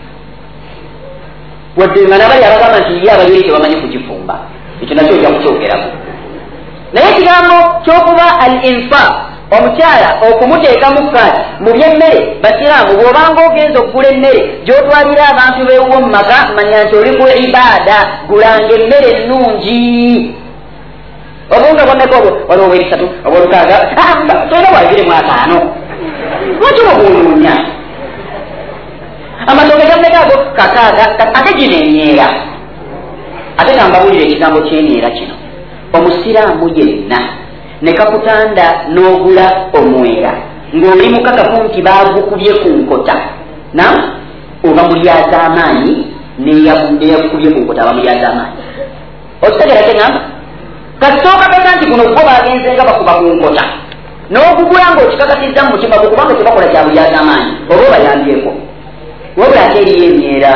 wadde nga nabali abagamba nti ye ababeeri tebamanyi kugifumba, ekyo nakyo ojja kukyogeramu. Naye ekigambo ky'okuba al infaq omukyala okumuteeka mu kaati mu byemmere, basiraamu bw'obanga ogenza okugula emmere gy'otwalira abantu beewuwo mu maka manya nti oli ku ibaada, gulanga emmere ennungi. Obunga bwameka obwo waliwo obwebisatu obwolukaaga tolina bwabiremu ataano lwaki obwoluunya amatooke gameka ago kakaaga ate gino emyeera. Ate kambabulira ekigambo ky'emyeera kino, omusiraamu yenna ne kakutanda n'ogula omwera ng'oli mukakafu nti baagukubye ku nkota na oba mulyaza amaanyi neyakukubye ku nkota aba mulyaza amaanyi. Okitegera kyeŋŋamba kasooka beka nti guno gwo bagenze nga bakuba ku nkota n'okugula ng'okikakasizza mu mutima gwo kubanga tebakola kya bulyaza amaanyi oba obayambyeko. Wabula ate eriyo emyeera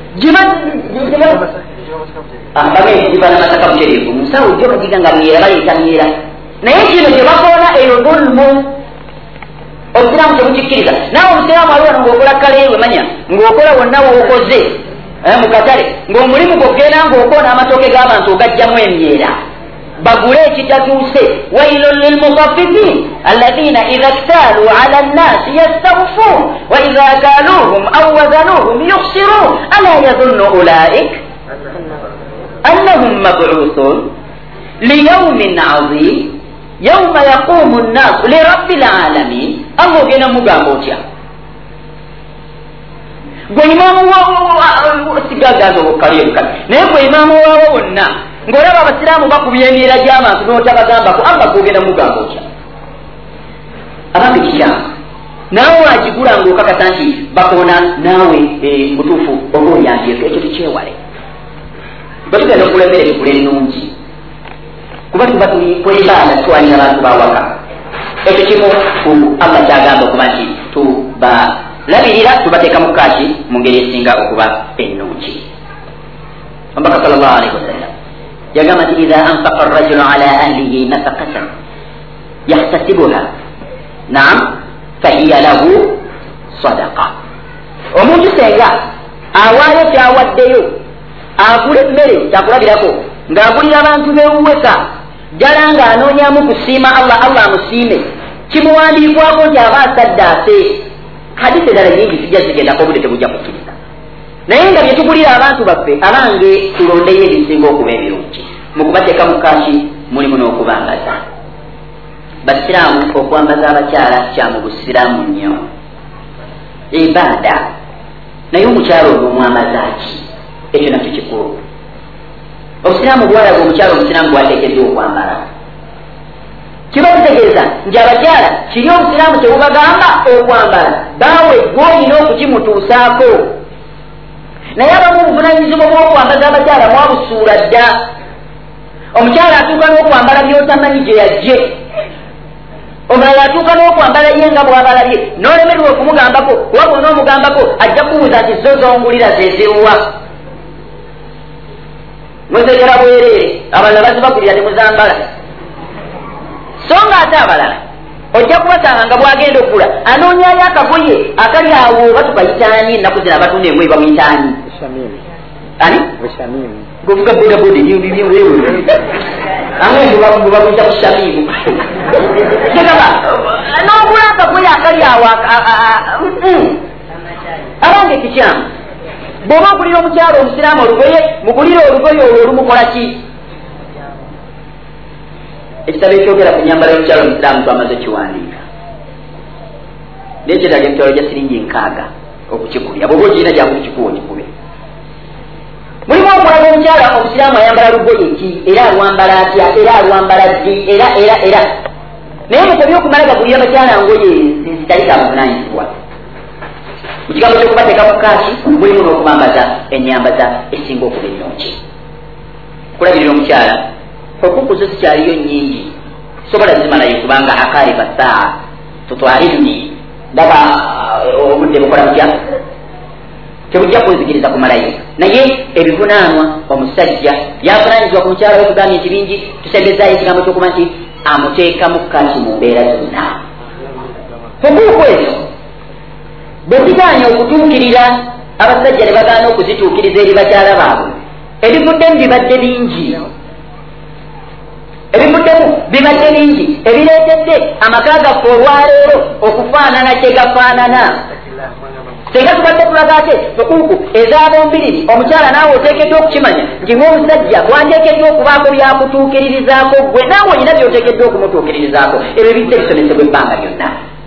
giba n'amasaka butereevu musawo gyo bagiga nga myeera baleeta myeera naye kino gye bakoona eyo dhulmu. Obusiraamu tebukikkiriza. Naawe omusiraamu ali wano ng'okola kaleewe manya ng'okola wonna wookoze mu katale ng'omulimu gw'ogenda ng'okoona amatooke g'abantu ogajjamu emyeera bagule ekitatuuse. wailun lilmutaffifin alladhina idha ktaaluu ala nnasi yastawfuun wa idha kaaluuhum aw wazanuuhum yukhsirun ala yadhunnu ulaik annahum mab'uuthun liyawmin azim yawma yaqumu nnaasu lirabbil alamin. Allah ogenda mugamba otya gwe imaamu sigagaza obukali ebukali naye gwe imaamu waabo wonna ng'olaba abasiraamu bakubya emyeera gy'abantu n'otabagambako Allah gwogenda mugamba otya? Abange kiyamba naawe wagigula ng'okakasa nti bakoona naawe butuufu oba oyambyeko, ekyo tukyewale. Bwe tugenda okugula emmere tukula ennungi kuba tuba tuli kwebaala twalina abantu bawaka. Ekyo kimu ku Allah kyagamba okuba nti tubalabirira tubateeka mu kaaki mu ngeri esinga okuba ennungi. Omubaka sallallahu alaihi wasallam yagamba nti idha anfaqa arrajulu ala ahlihi nafaqatan yahtasibuha naam fahiya lahu sadaqa. Omuntu senga awaayo kyawaddeyo agula emmere kyakulabirako ng'agulira abantu beewuweka ddala ng'anoonyamu kusiima Allah, Allah amusiime, kimuwandiikwako nti aba asaddaase. Hadisi endala nyingi sijja zigendako obudde tebujja kukkiriza, naye nga bye tugulira abantu baffe abange tulondeyo ebisinga okuba ebirungi mu kubateeka mu kaaki mulimu n'okubambaza. Basiraamu okwambaza abakyala kya mu busiraamu nnyo ibaada, naye omukyala olwo omwambaza ki? Ekyo nakyo kikulu. Obusiraamu bwalaga omukyala omusiraamu bwateekeddwa okwambala. Kiba kitegeeza nti abakyala kiri obusiraamu kyebubagamba okwambala baawe gw'olina okukimutuusaako. Naye abamu obuvunanyizibwa bw'okwambaza abakyala mwabusuula dda. Omukyala atuuka n'okwambala by'otamanyi gye yajje, omulala atuuka n'okwambala ye nga bw'abalabye n'olemerwa okumugambako kuba bw'ona omugambako ajja kubuuza nti zo zongulira zeziruwa. Mwezekera bwereere abalala bazibagulira temuzambala. So nga ate abalala ojja kubasanga nga bwagenda okula anoonyayo akagoye akali awo oba tukayitaani ennaku zino abatunda engoye bamuyitaani ani govuga bodaboda amwebamubamuita ku shamimu tegaba n'ogula akagoye akali awo abange kikyamu. Bw'oba ogulira omukyalo omusiraamu olugoye mugulire olugoye olwo olumukola ki? ekitabo ekyogera ku nyambala y'omukyalo omusiraamu twamaze kiwandiika naye kyetaaga emitwalo gya siringi nkaaga okukikubya bwoba ogirina gyakukikuwa okikube. Mulimu okulaga omukyala omusiraamu ayambala lugoye ki era alwambala atya era alwambala ddi era era era naye mukobi okumalaga buli abakyala ngoye zitali za buvunanyizibwa. Mu kigambo ky'okubateeka mu kaaki mulimu n'okubambaza ennyambaza esinga okuba ennungi. Kulabirira omukyala okukuzo sikyaliyo nnyingi sobola zimalayo kubanga akaalifa saa tutwalirni ndaba obudde bukola butya tebujja kunzikiriza kumalayo naye ebivunaanwa omusajja yavunaanyizibwa ku mukyala we kugambye nti bingi tusembezaayo ekigambo ky'okuba nti amuteeka mu kaaki mu mbeera zonna. Hukuuku ezo bwe zigaanye okutuukirira abasajja ne bagaana okuzituukiriza eri bakyala baabwe ebivuddemu bibadde bingi ebivuddemu bibadde bingi ebireetedde amaka gaffe olwaleero okufaanana kye gafaanana. Singa tubadde tulaga ate hukuuku ez'abombiriri omukyala naawe oteekeddwa okukimanya nti ng'omusajja bwanteekeddwa okubaako byakutuukiririzaako gwe naawe olina by'oteekeddwa okumutuukiririzaako. Ebyo bijja bisomesebwa ebbanga lyonna.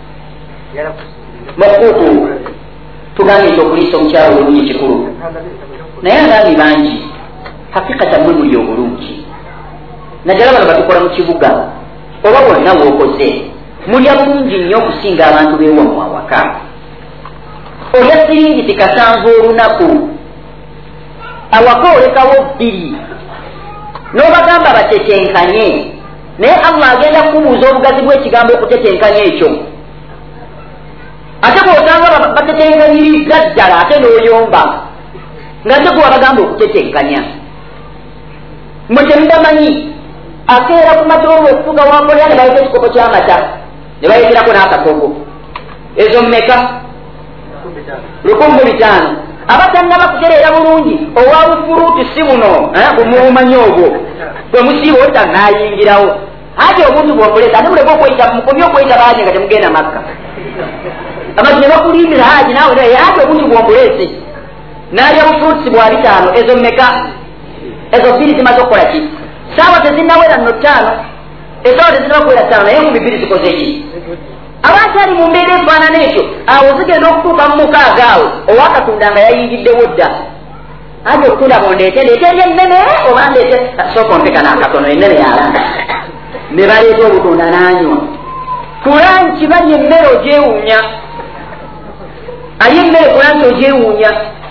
Mu hukuuku tugambye nti okuliisa omukyala obulungi kikulu naye abaami bangi hakikatan mwe muli obulungi naddala bano batukola mu kibuga oba wonna w'okoze mulya bulungi nnyo okusinga abantu b'ewammwe awaka. Olya siringiti kasanvu olunaku awaka olekawo bbiri n'obagamba batetenkanye naye Allah agenda kukubuuza obugazi bw'ekigambo okutetenkanya ekyo. Ate bw'osanga batetenkanyiriza ddala ate n'oyomba nga nte kuba bagamba okutetenkanya mmwe temubamanyi akeera ku matoogo okutuuka wakolera ne bayita ekikopo ky'amata ne bayeterako n'akatogo ezo mmeka lukumbu bitaano. Abatannaba kutereera bulungi owa bufuruuti si buno bumumanyi ogwo gwe musiiba ota naayingirawo ate obuntu bw'okuleta ate buleka okweyita mukomye okweyita baaje nga temugenda makka amazzi ne bakulimbira haji naawe naye ate obuntu bw'okuleese n'alya bufuruuti bwa bitaano ezo mmeka ezo bbiri zimaze okukola ki saawa tezinnawera nno ttaano esaawa tezinnabakuwera ttaano naye nkumi bbiri zikoze ki. Abantu ali mu mbeera efaanana ekyo awo zigenda okutuuka mu mukaaga awo owakatunda nga yayingiddewo dda aje okutunda bondeete ndeete eri ennene oba ndeete sooka ompeka n'akatono ennene yalanda ne baleeta obutunda n'anywa kulanki balya emmere ogyewuunya alya emmere kulanki ogyewuunya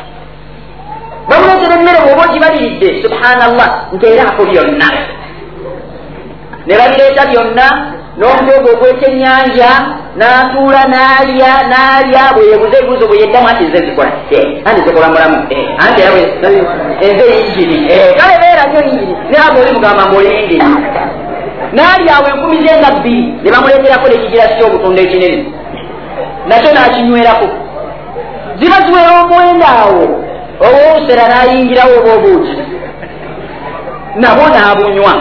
bamuleetera emmere bw'oba ogibaliridde subhanallah nteeraako byonna ne babireeta byonna n'omutoogo ogw'ekyennyanja n'atuula n'alya n'alya bweyebuza ebibuzo bwe yeddamu anti nze zikola anti zikola mulamu anti yawe enze yinjiri kale beera nyo yinjiri naaba oli mugamba mbulindi n'alya awo enkumi ze nga bbiri ne bamuleeterako n'ekigira ky'obutunda ekinene nakyo n'akinywerako ziba ziwera omwenda awo owoosera n'ayingirawo oba obuugi nabo n'abunywa.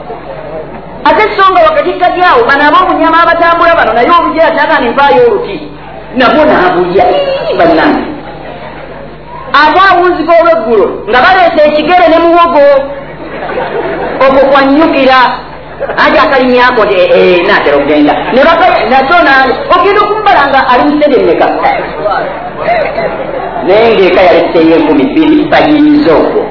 Ate songa wakati kajyawo bano ab'omunyama abatambula bano naye obugira kyagani nvaayo oluti nabwo n'abulya bannange. Ate awunzika olweggulo nga baleesa ekigere ne muwogo okwo kwannyukira ate akalimyako naatera okugenda nakyo ogenda okumbala nga ali musede mmeka naye ngaeka yaleseeyo enkumi bbiri bayinza okwo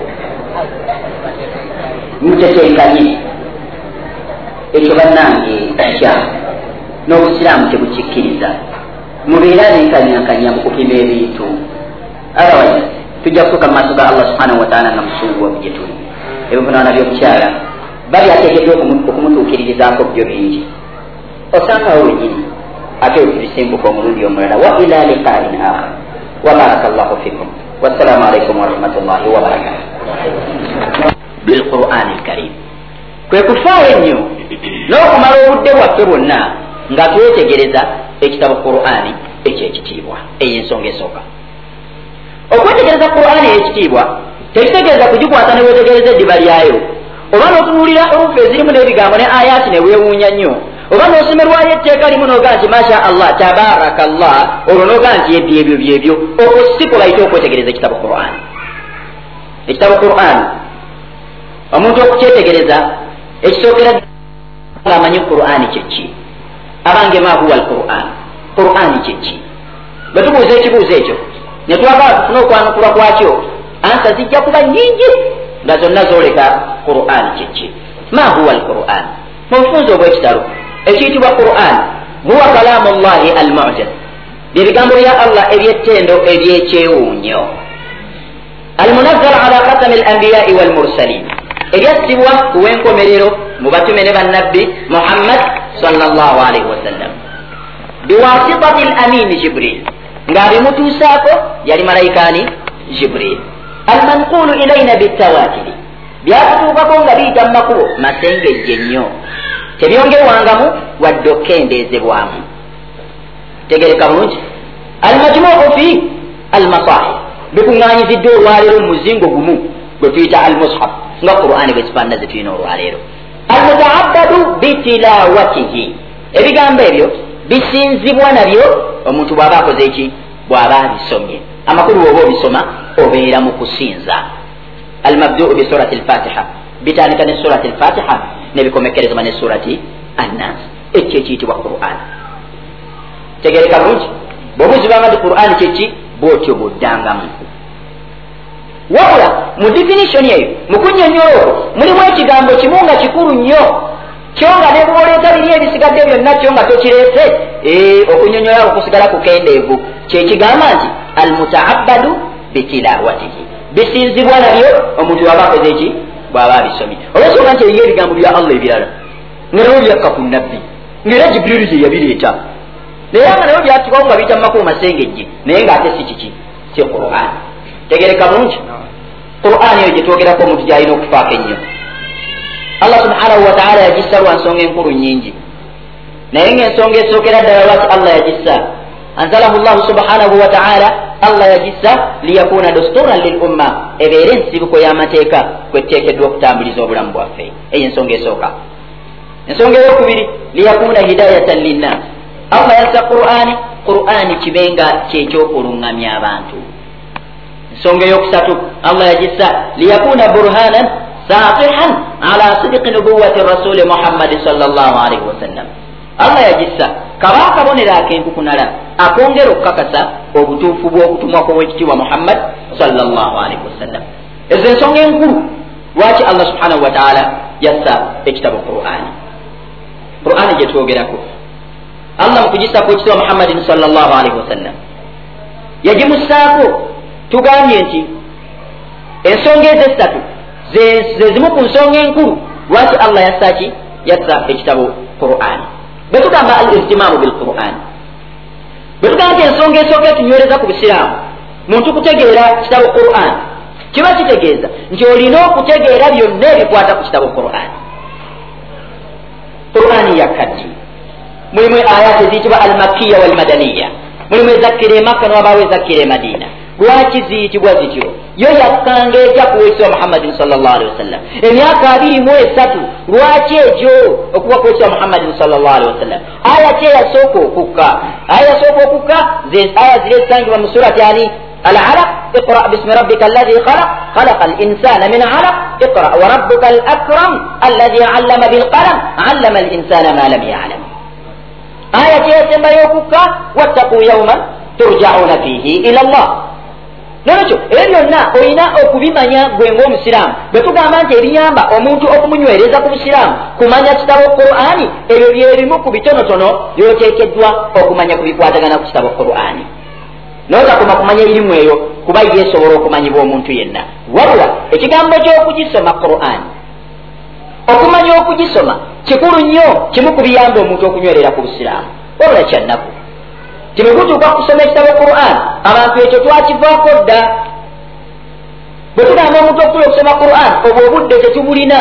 mutetenkanye ekyo bannange kya n'obusiraamu tebukikkiriza mubeera n'enkanyankanya mu kupima ebintu otherwise tujja kutuuka mu maaso ga Allah subhanahu wa ta'ala nga musunguwavu gye tuli. Ebivunaana by'omukyala bali ateekeddwa okumutuukiririzaako byo bingi osangawo wenyini ate otubisimbuka omulundi omulala. Wa ila liqa'in akhar wa barakallahu fikum wassalamu alaikum warahmatullahi wabarakatuh. Bilqur'ani alkarim kwe kufaayo ennyo n'okumala obudde bwaffe bwonna nga twetegereza ekitabo Qur'ani ekyekitiibwa. Eyo ensonga esooka. Okwetegereza Qur'ani ekitiibwa tekitegeeza kugikwata ne weetegereza eddiba lyayo oba n'otunuulira orufu ezirimu n'ebigambo ne ayaati ne weewuunya nnyo oba n'osomerwayo etteeka limu n'ogaa nti masha Allah tabarakallah olwo n'ogaa nti ebyo ebyo byebyo okwo si kulayita okwetegereza ekitabo Qur'ani. Ekitabo Qur'ani omuntu okukyetegereza ekisookera amanyi Qur'ani kyeki abange ma huwa al-Qur'an Qur'ani kyeki batubuuza ekibuuzo ekyo ne twagala tufune okwanukula kwakyo ansa zijja kuba nyingi nga zonna zoleka Qur'ani kyeki ma huwa al-Qur'an mufunzo bwekitalo ekiyitibwa Qur'an huwa kalamu llahi al-mu'jaz bibigambo bya Allah ebyettendo ebyekyewuunyo al-munazzal ala khatami al-anbiya'i wal-mursalin ebyasibwa kuwenkomerero mu batume ne bannabbi Muhammad sallallahu alaihi wasallam biwasitati al-amin Jibril nga bimutuusaako yali malaikani Jibril al-manqulu ilayna bitawatir byatutuukako nga biyita mu makubo masengejje nnyo tebyongerwangamu wadde okkendeezebwamu tegereka bulungi al-majmu'u fi al-masahif bikuŋŋaanyiziddwa olwaleero mu muzingo gumu gwe tuyita al-mushaf nga Qur'ani bwe kifaanana ze tulina olwaleero al-muta'abbadu bitilawatihi ebigambo ebyo bisinzibwa nabyo omuntu bw'aba akoze eki bw'aba abisomye amakulu bw'oba obisoma obeera mu kusinza al-mabdu'u bi surati al-fatiha bitandika ne surati al-fatiha ne bikomekerezebwa ne surati an-nas ekyo ekiyitibwa Qur'an tegereka bulungi bw'obuzibanga nti Qur'an kyeki bw'otyo bw'oddangamu wabula mu definition eyo mu kunnyonnyola okwo mulimu ekigambo kimu nga kikulu nnyo kyo nga ne bw'oleeta biri ebisigadde byonna kyo nga tokireese okunnyonnyola okusigala kukendeevu kyekigamba nti al-muta'abbadu bitilawatihi bisinzibwa nabyo omuntu waba akoze eki bw'aba abisomye olwensonga nti eriyo ebigambo bya Allah ebirala nga nabyo byakka ku nabbi ng'era Jibril gye yabireeta naye nga nabyo byatibwawo nga biyita mu makubo masengejje naye ng'ate si kiki si Qur'an tegereka bulungi Qur'an eyo gye twogerako omuntu gy'alina okufaako ennyo Allah subhanahu wa ta'ala yagissa lwa nsonga enkulu nnyingi naye ng'ensonga esookera ddala lwaki Allah yagissa anzalahu llahu subhanahu wa ta'ala Allah yagissa liyakuna dusturan lil umma ebeere ensibuko y'amateeka kwetteekeddwa okutambuliza obulamu bwaffe eyo ensonga esooka ensonga eyokubiri liyakuna hidayatan linnas Allah yassa Qur'ani Qur'ani kibenga kyekyokulungamya abantu ensonga eyokusatu Allah yagissa liyakuna burhanan saqihan ala sidqi nubuwati rasuli Muhammad sallallahu alaihi wasallam Allah yagissa kaba akabonero akenkukunala akongera okukakasa obutuufu bw'okutumwa kw'owekitiibwa Muhammad sallallahu alaihi wasallam ezo ensonga enkulu lwaki Allah subhanahu wa ta'ala yassa ekitabo Qur'ani Qur'ani gye twogerako Allah mu kugissa kw'ekitiibwa Muhammadin sallallahu alaihi wasallam yagimussaako tugambye nti ensonga ez'essatu ze zimu ku nsonga enkulu lwaki Allah yassa ki yassa ekitabo Qur'ani betugamba al-ihtimamu bil Qur'an betugamba nti ensonga esooka etunywereza ku busiraamu muntu kutegeera kitabo Qur'an kiba kitegeeza nti olina okutegeera byonna ebikwata ku kitabo Qur'an Qur'ani yakaddi mulimu ayati eziyitibwa al-makkiya wal madaniya mulimu ezakkira e Makka n'wabaawo ezakkira e Madina lwaki ziyitibwa zityo yo yakkanga ejja kuweesa Muhammadin sallallahu alaihi wasallam emyaka abiri mu esatu lwaki egyo okuba kuweesa Muhammadin sallallahu alaihi wasallam aya ki eyasooka okukka aya yasooka okukka ze aya ziri ezisangibwa mu surati ani al-alaq iqra bismi rabbika alladhi khalaq khalaqa al-insana min alaq iqra wa rabbuka al-akram alladhi 'allama bil qalam 'allama al-insana ma lam ya'lam aya ki esembayo okukka wattaqu yawman turja'una fihi ila Allah nolwekyo ebyo byonna olina okubimanya gwe ng'omusiraamu bwe tugamba nti ebiyamba omuntu okumunywereza ku busiraamu kumanya kitabo Qur'ani ebyo byebimu ku bitonotono byoteekeddwa okumanya ku bikwatagana ku kitabo Qur'ani notakoma kumanya erimu eyo kuba yeesobola okumanyibwa omuntu yenna wabula ekigambo ky'okugisoma Qur'ani okumanya okugisoma kikulu nnyo kimu ku biyamba omuntu okunywerera ku busiraamu wabula kyannaku timukutuuka kusoma ekitabo Qur'an abantu ekyo twakivaako dda bwe tugamba omuntu okutula okusoma Qur'an obwo obudde tetubulina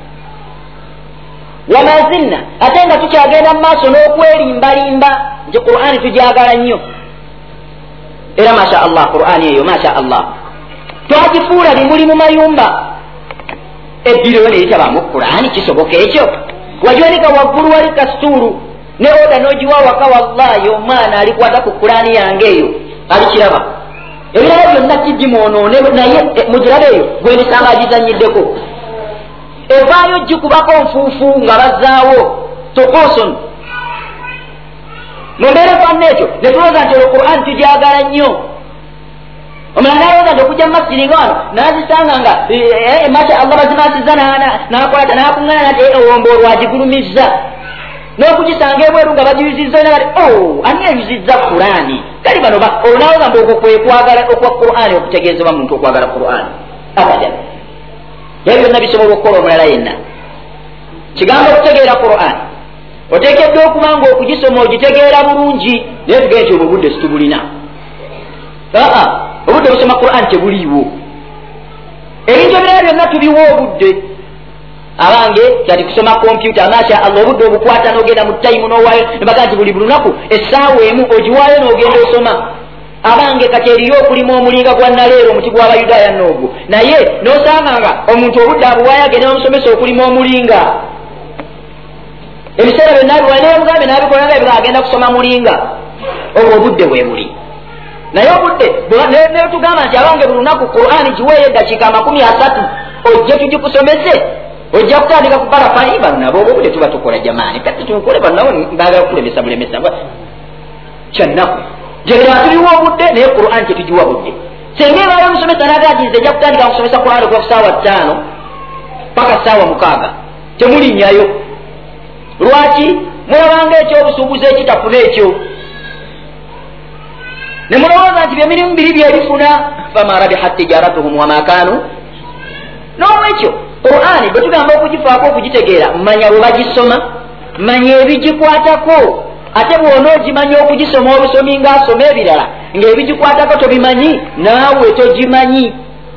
wamazinna ate nga tukyagenda mu maaso n'okwerimbalimba nti Qur'ani tugyagala nnyo era masha Allah Qur'ani eyo masha Allah twagifuula bimuli mu mayumba ebbiro neritabamu Qur'ani kisoboka ekyo wagiwanika waggulu wali kasituulu ne oda n'ogiwa waka wallahi omwana alikwata ku Qur'ani yange eyo alikiraba ebirala byonna kigimwonoone naye mugirabe eyo gwenisanga agizanyiddeko evaayo gikubako nfuufu nga bazzaawo tuqusun mumbeera fanna ekyo ne tulowooza nti olwo Qur'an tujagala nnyo. Omulala n'alowooza nti okujja mu masjidi nga wano n'azisanga nga masha Allah bazimaasizza n'akolata n'akuŋŋana nti ewomba olwagigulumizza n'okugisanga ebweru nga bagiyuzizza nati o ani ayuzizza Qur'ani kali bano olwo n'alowooza nti okwo kwe kwagala okwa Qur'ani okutegeezebwa muntu okwagala Qur'ani abadan. Ebyo byonna bisobola okukola omulala yenna. Kigambo okutegeera Qur'ani oteekeddwa okuba nga okugisoma ogitegeera bulungi naye tugee nti obwo obudde situbulina. aa obudde busoma Qur'an tebuliiwo. Ebintu ebirala byonna tubiwa obudde. Abange kati kusoma kompyuta masha Allah obudde obukwata n'ogenda mu tayimu n'owaayo ne baga nti buli lunaku essaawa emu ogiwaayo n'ogenda osoma. Abange kati eriyo okulima omulinga gwa naleero omuti gw'Abayudaaya n'ogwo naye n'osanga nga omuntu obudde abuwaayo agenda omusomesa okulima omulinga. Ebiseera byonna biwaayo naye mugambe n'abikola nga agenda kusoma mulinga. Obwo obudde bwe buli. Naye obudde ne tugamba nti abange buli lunaku Qur'ani giweeyo eddakiika amakumi asatu ojje tugikusomese ojja kutandika kupala paliba nabo obudde tuba tukola jamaani kati tukole banawo mbaagala kulemesa bulemesa kyannaku jegera tuliwo obudde naye Qur'ani tetugiwa budde. Singa ebaayo omusomesa n'agaginze ejja kutandika kusomesa Qur'ani okuva ku ssaawa ttaano paka ssaawa mukaaga temulinnyayo. Lwaki? Mulabanga ekyobusuubuzi ekitafuna ekyo ne mulowooza nti byemirimu biri byebifuna fama rabihat tijaratuhum wama kaanu. N'olwekyo Qur'ani bwe tugamba okugifaako okugitegeera manya bwe bagisoma manya ebigikwatako ate bw'ona ogimanya okugisoma obusomi ng'asoma ebirala ng'ebigikwatako tobimanyi naawe togimanyi.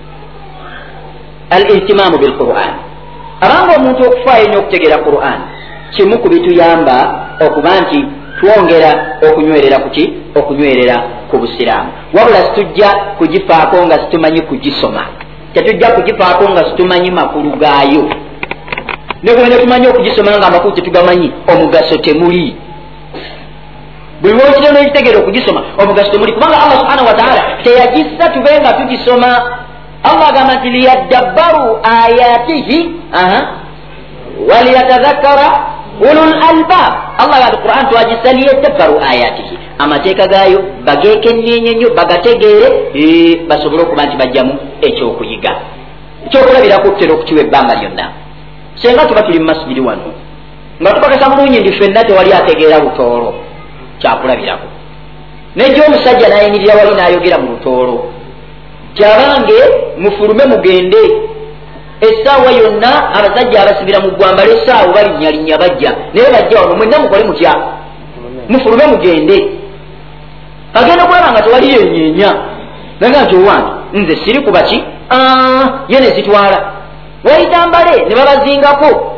Al ihtimaamu bil Qur'an abanga omuntu okufaayo nnyo okutegeera Qur'an kimu ku bituyamba okuba nti twongera okunywerera kuki okunywerera ku busiraamu. Wabula situjja kugifaako nga situmanyi kugisoma tetujja kugifaako nga situmanyi makulu gaayo. Ne bwe ne tumanyi okugisoma nga amakulu tetugamanyi omugaso temuli. Buli lwokiro n'ekitegeera okugisoma omugaso temuli kubanga Allah subhanahu wa ta'ala teyagissa tube nga tugisoma. Allah agamba nti liyadabbaru ayatihi waliyatadhakkara ulul albab. Allah gati Qur'an twagissa liyadabbaru ayatihi amateeka gaayo bageekenneenye nnyo bagategeere basobole okuba nti bajjamu ekyokuyiga ekyokulabirako tutera okukiwa ebbanga lyonna. Senga tuba tuli mu masjidi wano nga tupakasa bulungi ndi ffenna tewali ategeera butoolo kyakulabirako nejja omusajja nayimirira wali n'ayogera mu lutoolo kyabange mufulume mugende essaawa yonna abasajja abasibira mu ggwambala essaawa balinnyalinnya bajja naye bajja wano mwenna mukole mutya mufulume mugende. Agenda okulaba nga tewali yenyeenya naga nti owange nze siri kuba ki ye ne zitwala wayitambale ne babazingako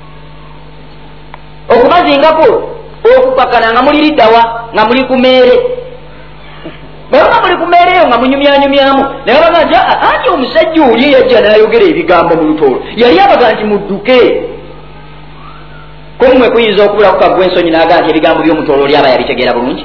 okubazingako okupakana nga muli liddawa nga muli kumeere baba muli kumeere eyo nga munyumyanyumyamu naye baga nti anti omusajja oli yajja n'ayogera ebigambo mu lutoolo yali abaga nti mudduke. Kumwe kuyinza okubulaku kagwa ensonyi n'aga nti ebigambo by'omutoolo oli aba yabitegeera bulungi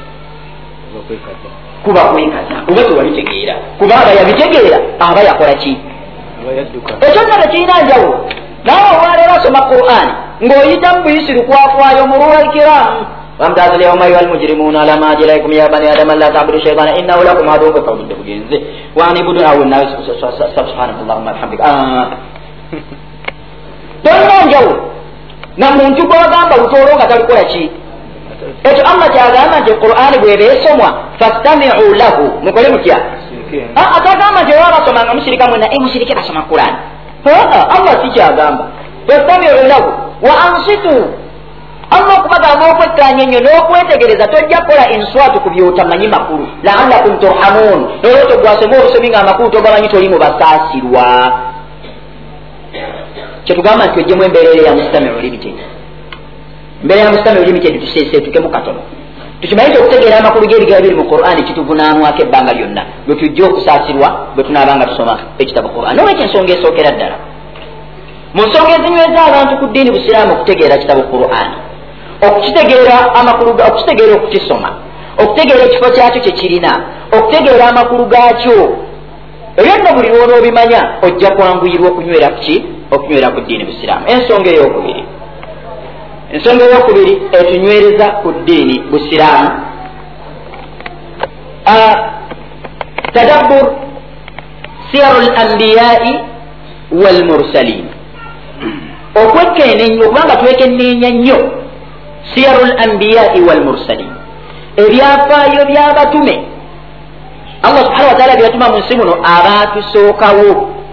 kuba kwekata oba tewabitegeera kuba aba yabitegeera aba yakola ki ekyo nna tekirina njawulo. Naawe olwaleero asoma Qur'ani ng'oyita mu buyisiri kwakwayo muruha alkiramu wamtaza lyawma ayuha almujrimuna ala ma ajalaikum ya bani adama la tabudu shaitana innahu lakum aduwwun fa'budde bugenze wanibudu awo nawe subhanakallahumma bihamdika tolina njawulo na muntu gwagamba lutoolo nga talikola ki. Ekyo Allah kyagamba nti Qur'ani bw'eba esomwa fastami'u lahu mukole mutya. Atagamba nti oba basoma nga musirika mwena e musirike basoma Qur'ani. Allah si kyagamba fastami'u lahu wa ansitu. Allah okubagamba okwekkaanya ennyo n'okwetegereza tojja kukola inswatu ku by'otamanyi makulu la'allakum turhamun. Olwekyo gwasoma obusomi nga amakulu togamanyi toli mu basaasirwa. Kyetugamba nti ojjemu embeerere ya mustami'u limited. Mbere ya mustami'u limited tuseeseetukemu katono tukimanyi nti okutegeera amakulu g'ebigambo biri mu Qur'ani kituvunaanwako ebbanga lyonna bwe tujja okusaasirwa bwe tunaabanga tusoma ekitabo Qur'ani. Olwekyo ensonga esookera ddala mu nsonga ezinyweza abantu ku ddiini busiraamu okutegeera kitabo Qur'ani okukitegeera amakulu okukitegeera okukisoma okutegeera ekifo kyakyo kye kirina okutegeera amakulu gaakyo ebyo nno buli lw'onoobimanya ojja kwanguyirwa okunywera ku ki okunywera ku ddiini busiraamu. Ensonga ey'okubiri ensonga eyokubiri etunywereza ku ddiini busiraamu tadabbur siyaru lambiyai walmursalin okwekenenya okubanga twekenenya nnyo siyaru lambiyai walmursalin ebyafaayo byabatume Allah subhanahu wa ta'ala byatuma mu nsi muno abaatusookawo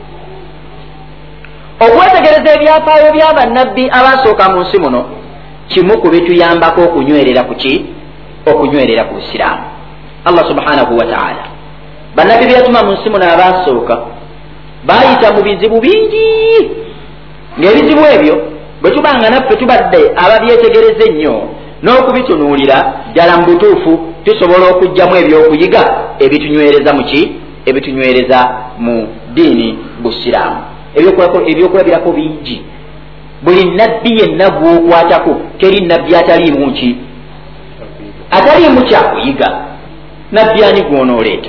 okwetegereza ebyafaayo byabannabbi abasooka mu nsi muno kimu ku bituyambako okunywerera ku ki okunywerera ku busiraamu. Allah subhanahu wa ta'ala bannabbi byatuma mu nsi muno abasooka bayita mu bizibu bingi ng'ebizibu ebyo bwe tubanga naffe tubadde ababyetegereza ennyo n'okubitunuulira ddala mu butuufu tusobola okugjamu ebyokuyiga ebitunywereza mu ki ebitunywereza mu ddiini busiraamu. ebyokulabirako bingi buli nabbi yenna gwokwatako teri nabbi ataliimu ki ataliimu kyakuyiga. nabbi ani gwonooleeta?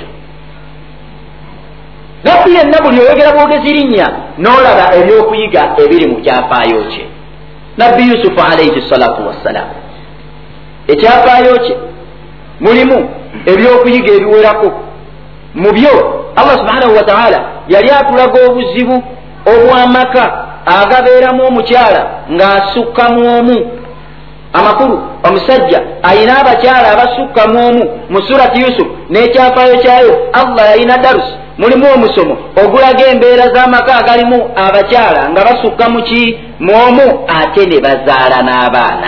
nabbi yenna buli oyogera bwogezi linnya n'olaba ebyokuyiga ebiri mu kyafaayo kye. nabbi yusufu alaihi salatu wassalam ekyafaayo kye mulimu ebyokuyiga ebiwerako. mu byo Allah subhanahu wa ta'ala yali atulaga obuzibu obw'amaka agabeeramu omukyala ng'asukkamu omu. amakulu omusajja ayina abakyala abasukkamu omu mu surati Yusuf n'ekyafaayo kyayo Allah yalina darusi mulimu omusomo ogulaga embeera z'amaka agalimu abakyala nga basukka mu ki mu omu ate ne bazaala n'abaana.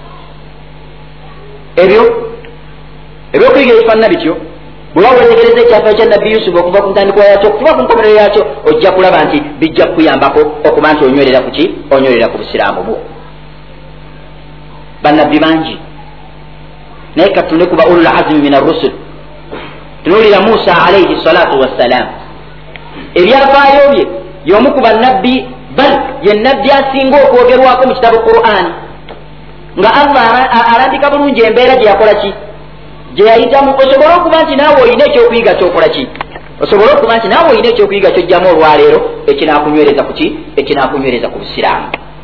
ebyo ebyokuyiga ebifaanana bityo bw'oba wetegereza ekyafaayo kya nabbi Yusuf okuva ku ntandikwa yakyo okuva ku nkomerero yakyo ojja kulaba nti bijja kukuyambako okuba nti onywerera ku ki onywerera ku busiraamu bwo. bannabbi bangi naye katunde kuba ulul azmi min arrusul tunuulira Musa alaihi salatu wassalam ebyafaayo bye y'omu ku bannabbi bal ye nabbi asinga okwogerwako mu kitabu Qur'ani nga Allah alambika bulungi embeera gye yakola ki gye yayitamu. osobola okuba nti naawe olina ekyokuyiga kyokola ki osobola okuba nti naawe olina ekyokuyiga kyojjamu olwaleero ekinakunywereza ku ki ekinakunywereza ku busiraamu.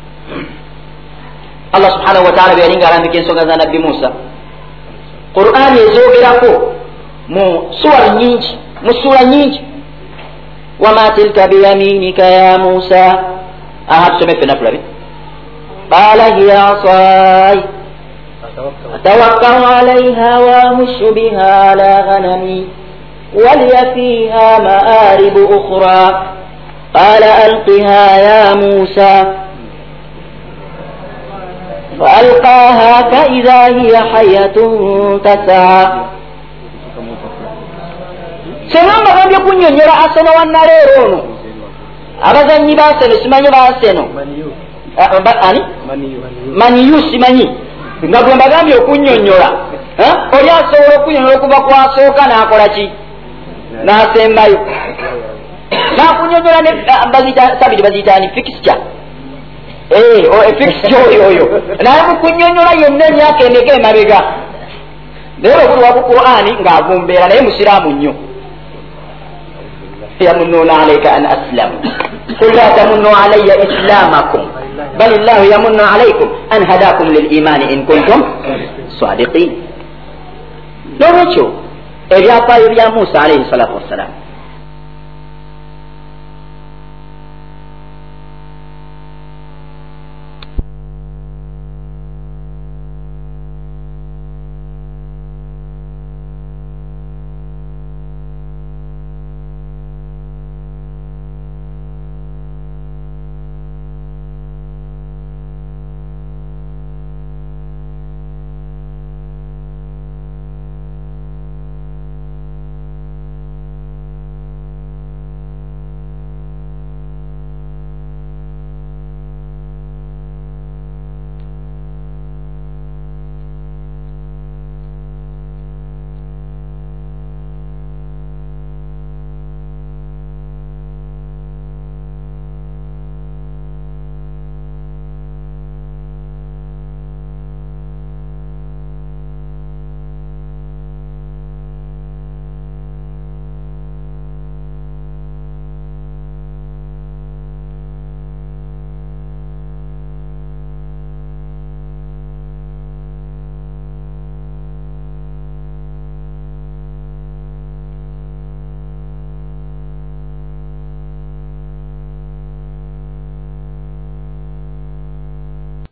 Allah subhanahu wa ta'ala bwe yali ng'alambika ensonga za nabbi Musa Qur'ani ezoogerako mu suwara nyingi mu sura nyingi. wama tilka biyaminika ya Musa aha tusome ffenna tulabe. qala hiya asai atawakkau alaiha wa ahushu biha ala ghanami waliya fiha ma'aribu ukhra qala alqiha ya Musa فألقاها فإذا هي حية تسعى. senga bagambye kunnyonnyola Aseno wa Naleero ono abazannyi ba Aseno simanyi ba Aseno ani maniyu simanyi nga gwe mbagambye okunnyonnyola oli asobola okunnyonnyola okuva ku asooka n'akola ki n'asembayo n'akunnyonnyola sabiri baziyitaani fixture efixture oyo oyo naye mukunnyonnyola yonna emyaka emeka emabega naye obuli wa ku Qur'ani ng'avumbeera naye musiraamu nnyo. yamunnuuna alayka an aslamu qul la tamunnu alayya islamakum bal illahu yamunnu alaykum an hadakum lil imani in kuntum sadiqin. n'olwekyo ebyafaayo bya Musa alayhi salatu wassalam